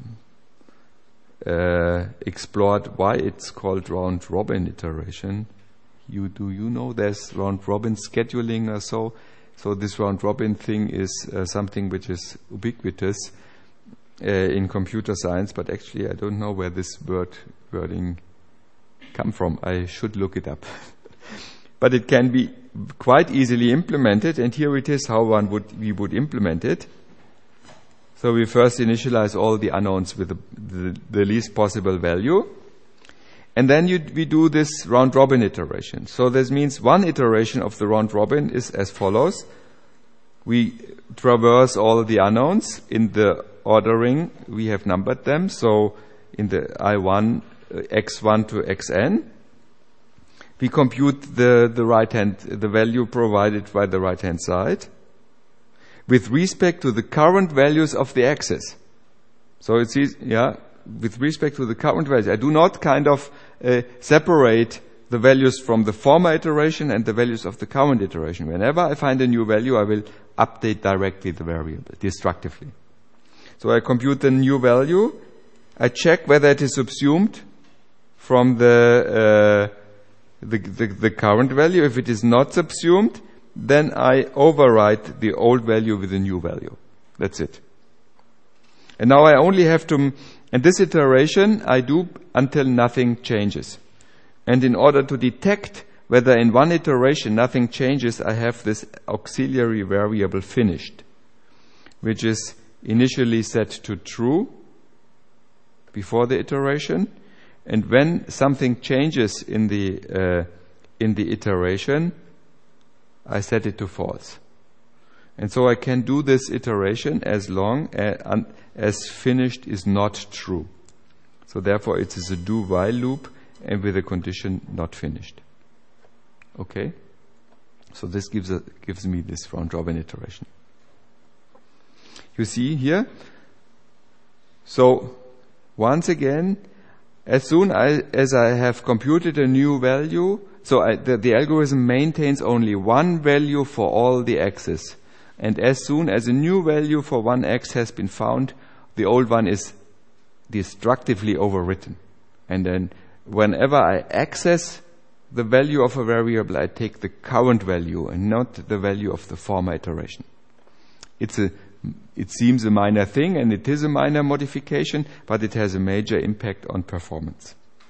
S1: uh, explored why it's called round robin iteration. You do you know there's round robin scheduling or so? So this round robin thing is uh, something which is ubiquitous uh, in computer science, but actually I don't know where this word wording come from. I should look it up. But it can be quite easily implemented, and here it is how one would we would implement it. So we first initialize all the unknowns with the, the, the least possible value. And then you, we do this round robin iteration. So this means one iteration of the round robin is as follows. We traverse all the unknowns in the ordering. We have numbered them. So in the I one, uh, x one to xn. We compute the, the right hand, the value provided by the right hand side, with respect to the current values of the axis. So it says, yeah, with respect to the current values. I do not kind of uh, separate the values from the former iteration and the values of the current iteration. Whenever I find a new value, I will update directly the variable, destructively. So I compute the new value. I check whether it is subsumed from the, uh, the, the, the current value. If it is not subsumed, then I overwrite the old value with a new value. That's it. And now I only have to, and this iteration I do until nothing changes. And in order to detect whether in one iteration nothing changes, I have this auxiliary variable finished, which is initially set to true before the iteration. And when something changes in the, uh, in the iteration, I set it to false. And so I can do this iteration as long as, as finished is not true. So therefore it is a do while loop and with a condition not finished. Okay? So this gives a, gives me this round robin iteration. You see here? So once again, as soon as, as I have computed a new value, so I, the, the algorithm maintains only one value for all the x's. And as soon as a new value for one x has been found, the old one is destructively overwritten. And then whenever I access the value of a variable, I take the current value and not the value of the former iteration. It's a, it seems a minor thing, and it is a minor modification, but it has a major impact on performance.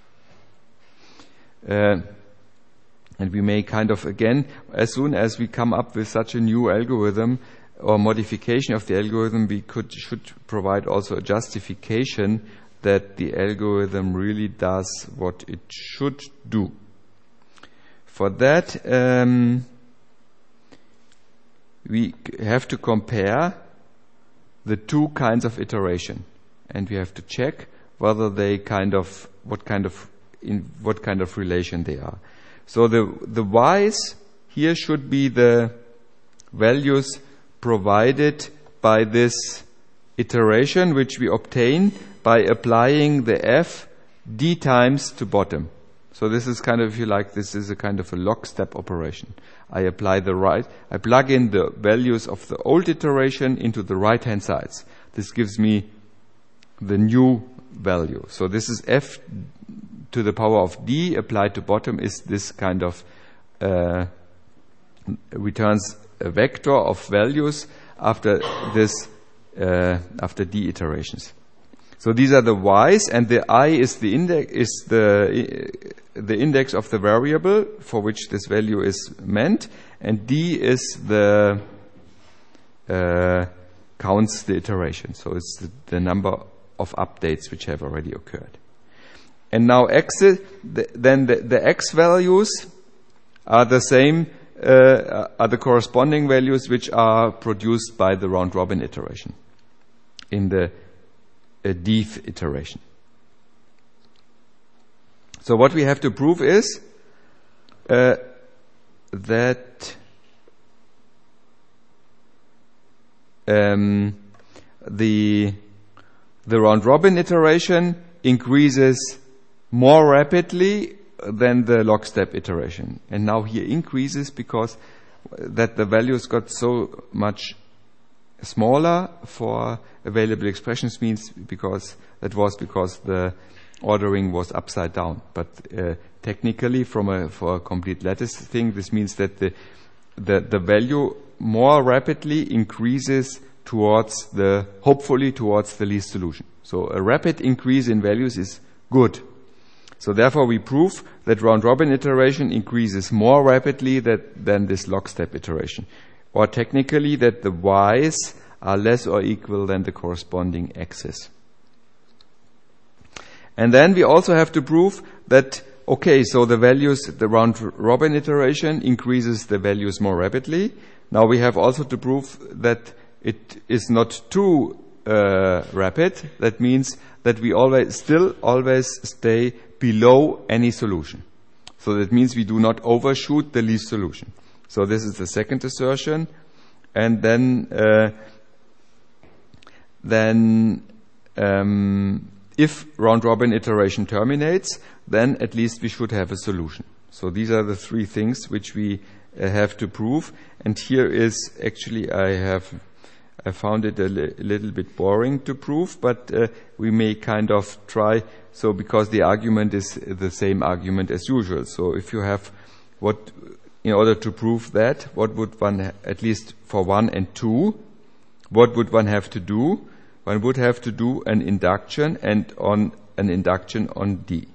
S1: Uh, And we may kind of, again, as soon as we come up with such a new algorithm or modification of the algorithm, we could should provide also a justification that the algorithm really does what it should do. For that, um, we have to compare the two kinds of iteration, and we have to check whether they kind of what kind of in what kind of relation they are. So the, the y's here should be the values provided by this iteration, which we obtain by applying the f d times to bottom. So this is kind of, if you like, this is a kind of a lockstep operation. I apply the right, I plug in the values of the old iteration into the right-hand sides. This gives me the new value. So this is f to the power of d applied to bottom is this kind of uh, returns a vector of values after this uh, after d iterations. So these are the y's, and the I is the index is the the index of the variable for which this value is meant, and d is the uh, counts the iteration. So it's the, the number of updates which have already occurred. And now x is, the, then the, the x values are the same, uh, are the corresponding values which are produced by the round robin iteration in the uh, div iteration. So what we have to prove is uh, that um, the the round robin iteration increases more rapidly than the lockstep iteration. And now here increases because that the values got so much smaller for available expressions means because that was because the ordering was upside down. But uh, technically, from a for a complete lattice thing, this means that the the the value more rapidly increases towards the hopefully towards the least solution. So a rapid increase in values is good. So therefore, we prove that round robin iteration increases more rapidly that, than this lockstep iteration, or technically that the y's are less or equal than the corresponding x's. And then we also have to prove that, okay, so the values, the round robin iteration increases the values more rapidly. Now we have also to prove that it is not too uh, rapid. That means that we always, still always stay below any solution. So that means we do not overshoot the least solution. So this is the second assertion. And then, uh, then, um, if round robin iteration terminates, then at least we should have a solution. So these are the three things which we uh, have to prove. And here is actually I have I found it a li- little bit boring to prove, but uh, we may kind of try. So because the argument is the same argument as usual. So if you have what, in order to prove that, what would one ha- at least for one and two, what would one have to do? One would have to do an induction and on an induction on D.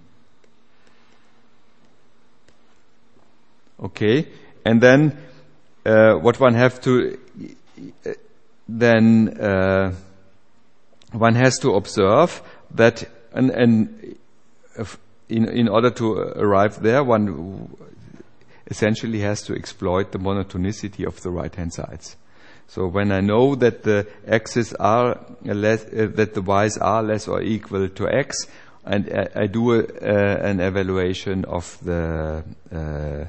S1: Okay, and then uh, what one have to uh, then uh, one has to observe that, and, and in in order to arrive there, one essentially has to exploit the monotonicity of the right-hand sides. So when I know that the x's are less, uh, that the y's are less or equal to x, and I, I do a, uh, an evaluation of the uh,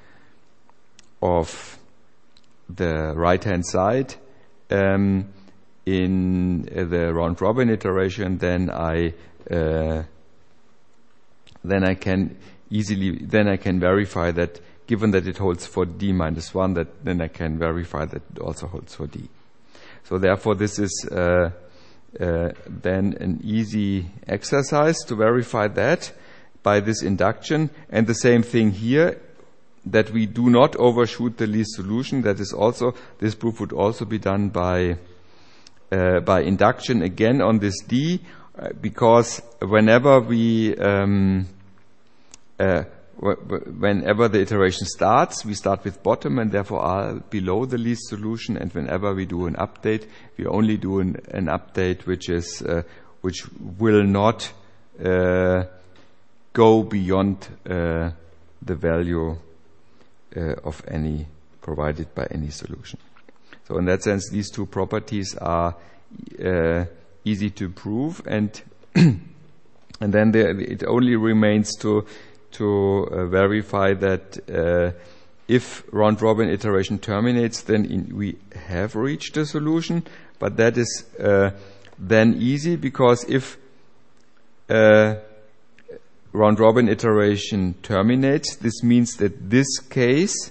S1: of the right-hand side um, in the round robin iteration, then I uh, then I can easily then I can verify that. Given that it holds for d minus one, that then I can verify that it also holds for d. So therefore, this is uh, uh, then an easy exercise to verify that by this induction. And the same thing here, that we do not overshoot the least solution. That is also, this proof would also be done by uh, by induction again on this d, uh, because whenever we um, uh, whenever the iteration starts, we start with bottom and therefore are below the least solution. And whenever we do an update, we only do an, an update which is uh, which will not uh, go beyond uh, the value uh, of any provided by any solution. So in that sense, these two properties are uh, easy to prove, and and then there, it only remains to to uh, verify that uh, if round robin iteration terminates, then in, we have reached a solution. But that is uh, then easy, because if uh, round robin iteration terminates, this means that this case,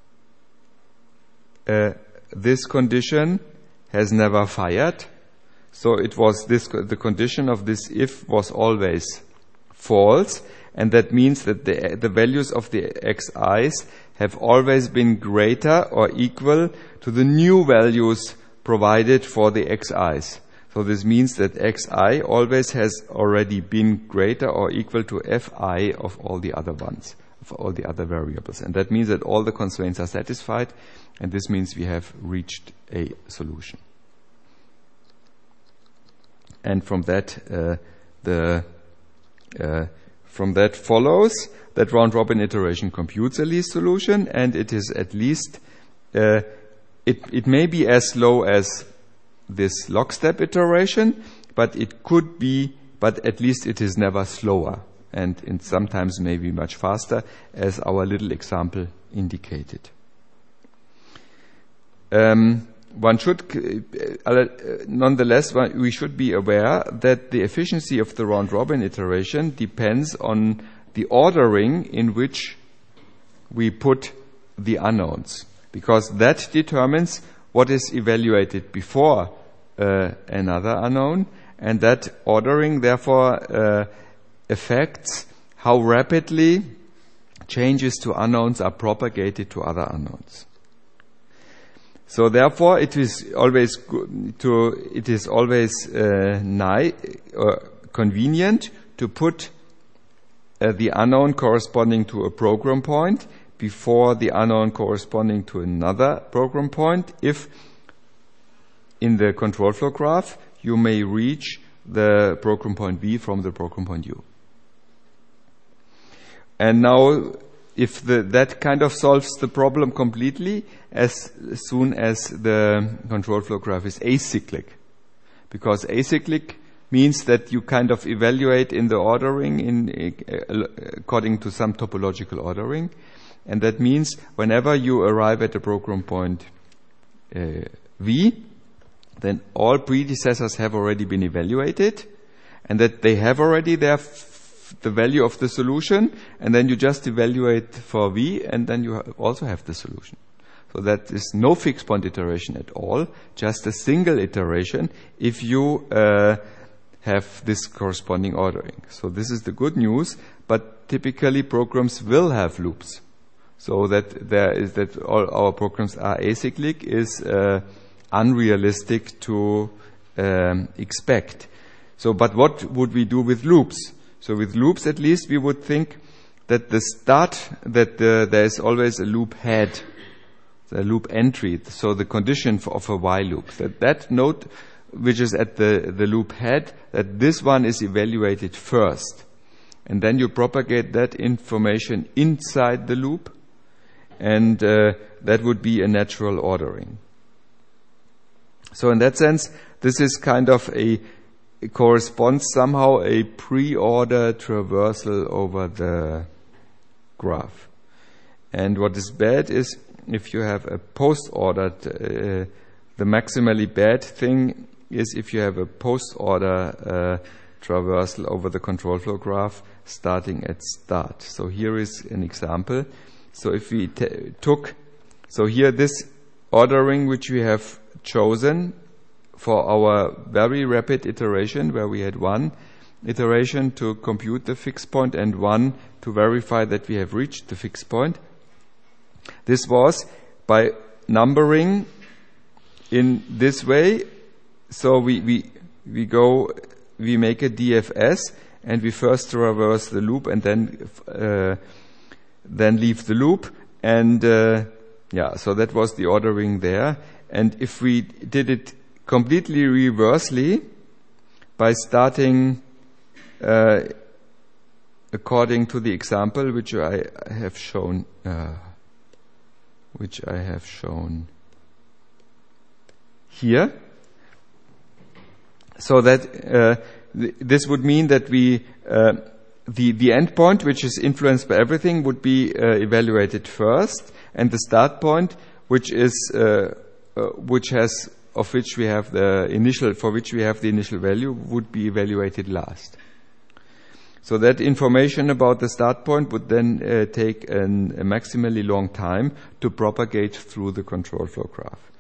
S1: uh, this condition has never fired. So it was this, the condition of this if was always false, and that means that the, the values of the xi's have always been greater or equal to the new values provided for the xi's. So this means that xi always has already been greater or equal to fi of all the other ones, of all the other variables. And that means that all the constraints are satisfied, and this means we have reached a solution. And from that, uh, the uh, from that follows that round-robin iteration computes a least solution, and it is at least uh, it it may be as slow as this lockstep iteration, but it could be, but at least it is never slower, and in sometimes maybe much faster, as our little example indicated. Um, one should, uh, nonetheless, we should be aware that the efficiency of the round-robin iteration depends on the ordering in which we put the unknowns, because that determines what is evaluated before uh, another unknown, and that ordering therefore uh, affects how rapidly changes to unknowns are propagated to other unknowns. So therefore, it is always good to it is always uh, ni- uh, convenient to put uh, the unknown corresponding to a program point before the unknown corresponding to another program point, if in the control flow graph you may reach the program point V from the program point U. And now, if the, that kind of solves the problem completely, as soon as the control flow graph is acyclic. Because acyclic means that you kind of evaluate in the ordering in uh, according to some topological ordering. And that means whenever you arrive at a program point uh, V, then all predecessors have already been evaluated, and that they have already their f- the value of the solution, and then you just evaluate for V, and then you ha- also have the solution. So that is no fixed point iteration at all, just a single iteration if you uh, have this corresponding ordering. So this is the good news, but typically programs will have loops. So that there is that all our programs are acyclic is uh, unrealistic to um, expect. So, but what would we do with loops? So, with loops, at least we would think that the start that the, there is always a loop head, the loop entry. So, the condition for, of a while loop, that that node which is at the the loop head, that this one is evaluated first, and then you propagate that information inside the loop. And uh, that would be a natural ordering. So in that sense, this is kind of a, it corresponds somehow a pre-order traversal over the graph. And what is bad is if you have a post-ordered, uh, the maximally bad thing is if you have a post-order uh, traversal over the control flow graph starting at start. So here is an example. So if we t- took, so here this ordering which we have chosen for our very rapid iteration, where we had one iteration to compute the fixed point and one to verify that we have reached the fixed point. This was by numbering in this way. So we, we, we go, we make a D F S, and we first traverse the loop and then, uh, then leave the loop, and uh, yeah, so that was the ordering there. And if we did it completely reversely by starting uh, according to the example which I have shown, uh, which I have shown here, so that uh, th- this would mean that we uh, The, the endpoint, which is influenced by everything, would be uh, evaluated first, and the start point, which is uh, uh, which has of which we have the initial for which we have the initial value, would be evaluated last. So that information about the start point would then uh, take an, a maximally long time to propagate through the control flow graph.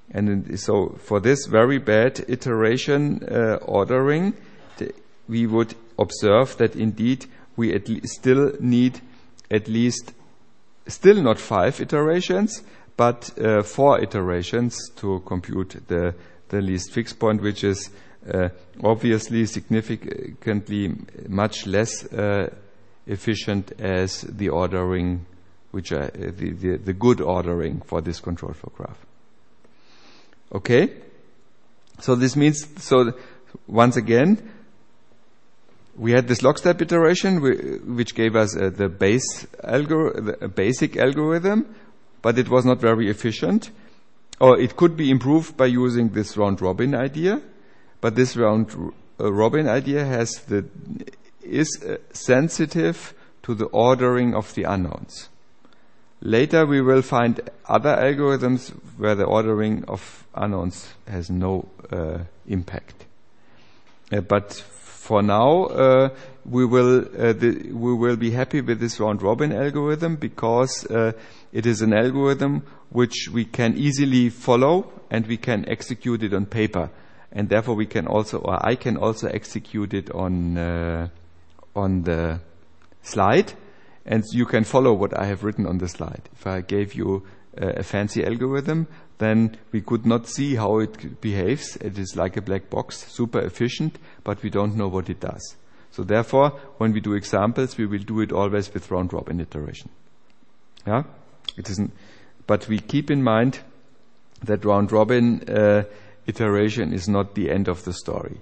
S1: And so for this very bad iteration uh, ordering, the, we would observe that indeed we at le- still need at least, still not five iterations, but uh, four iterations to compute the, the least fixed point, which is uh, obviously significantly much less uh, efficient as the ordering, which are uh, the, the, the good ordering for this control flow graph. Okay? So this means, so once again, we had this lockstep iteration, which gave us uh, the base algor- the basic algorithm, but it was not very efficient. Or it could be improved by using this round-robin idea, but this round-robin idea has the is uh, sensitive to the ordering of the unknowns. Later we will find other algorithms where the ordering of unknowns has no uh, impact. Uh, but for now, uh, we will uh, the, we will be happy with this round-robin algorithm because uh, it is an algorithm which we can easily follow and we can execute it on paper, and therefore we can also, or I can also execute it on uh, on the slide. And you can follow what I have written on the slide. If I gave you uh, a fancy algorithm, then we could not see how it behaves. It is like a black box, super efficient, but we don't know what it does. So therefore, when we do examples, we will do it always with round-robin iteration. Yeah, it isn't. But we keep in mind that round-robin uh, iteration is not the end of the story.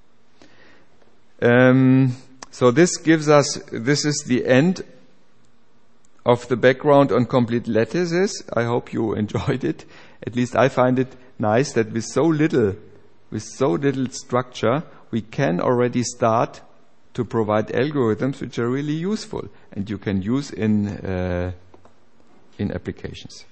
S1: Um, so this gives us. This is the end of the background on complete lattices. I hope you enjoyed it. At least I find it nice that with so little, with so little structure, we can already start to provide algorithms which are really useful and you can use in uh, in applications.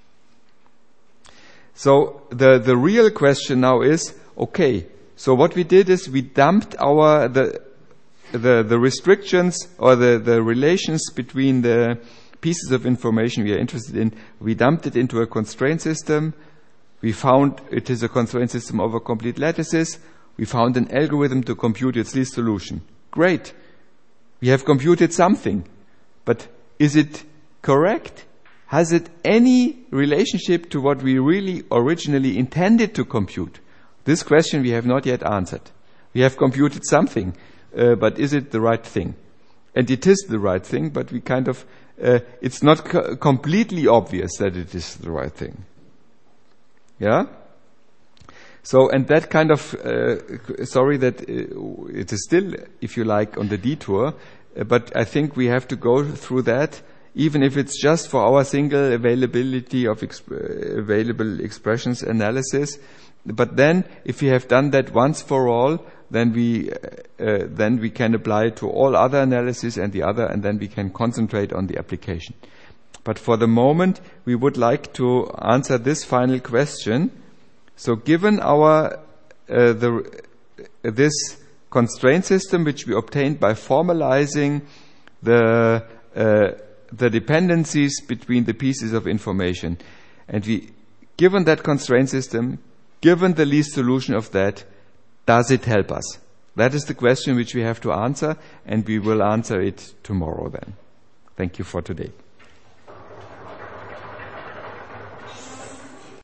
S1: So the the real question now is, okay, so what we did is we dumped our the the the restrictions or the the relations between the pieces of information we are interested in. We dumped it into a constraint system. We found it is a constraint system over complete lattices. We found an algorithm to compute its least solution. Great. We have computed something. But is it correct? Has it any relationship to what we really originally intended to compute? This question we have not yet answered. We have computed something, uh, but is it the right thing? And it is the right thing, but we kind of Uh, it's not co- completely obvious that it is the right thing. Yeah? So, and that kind of, uh, sorry that uh, it is still, if you like, on the detour, uh, but I think we have to go through that, even if it's just for our single availability of exp- uh, available expressions analysis. But then, if we have done that once for all, then we uh, then we can apply it to all other analysis and the other, and then we can concentrate on the application. But for the moment, we would like to answer this final question. So, given our uh, the uh, this constraint system, which we obtained by formalizing the uh, the dependencies between the pieces of information, and we, given that constraint system, given the least solution of that, does it help us? That is the question which we have to answer, and we will answer it tomorrow then. Thank you for today.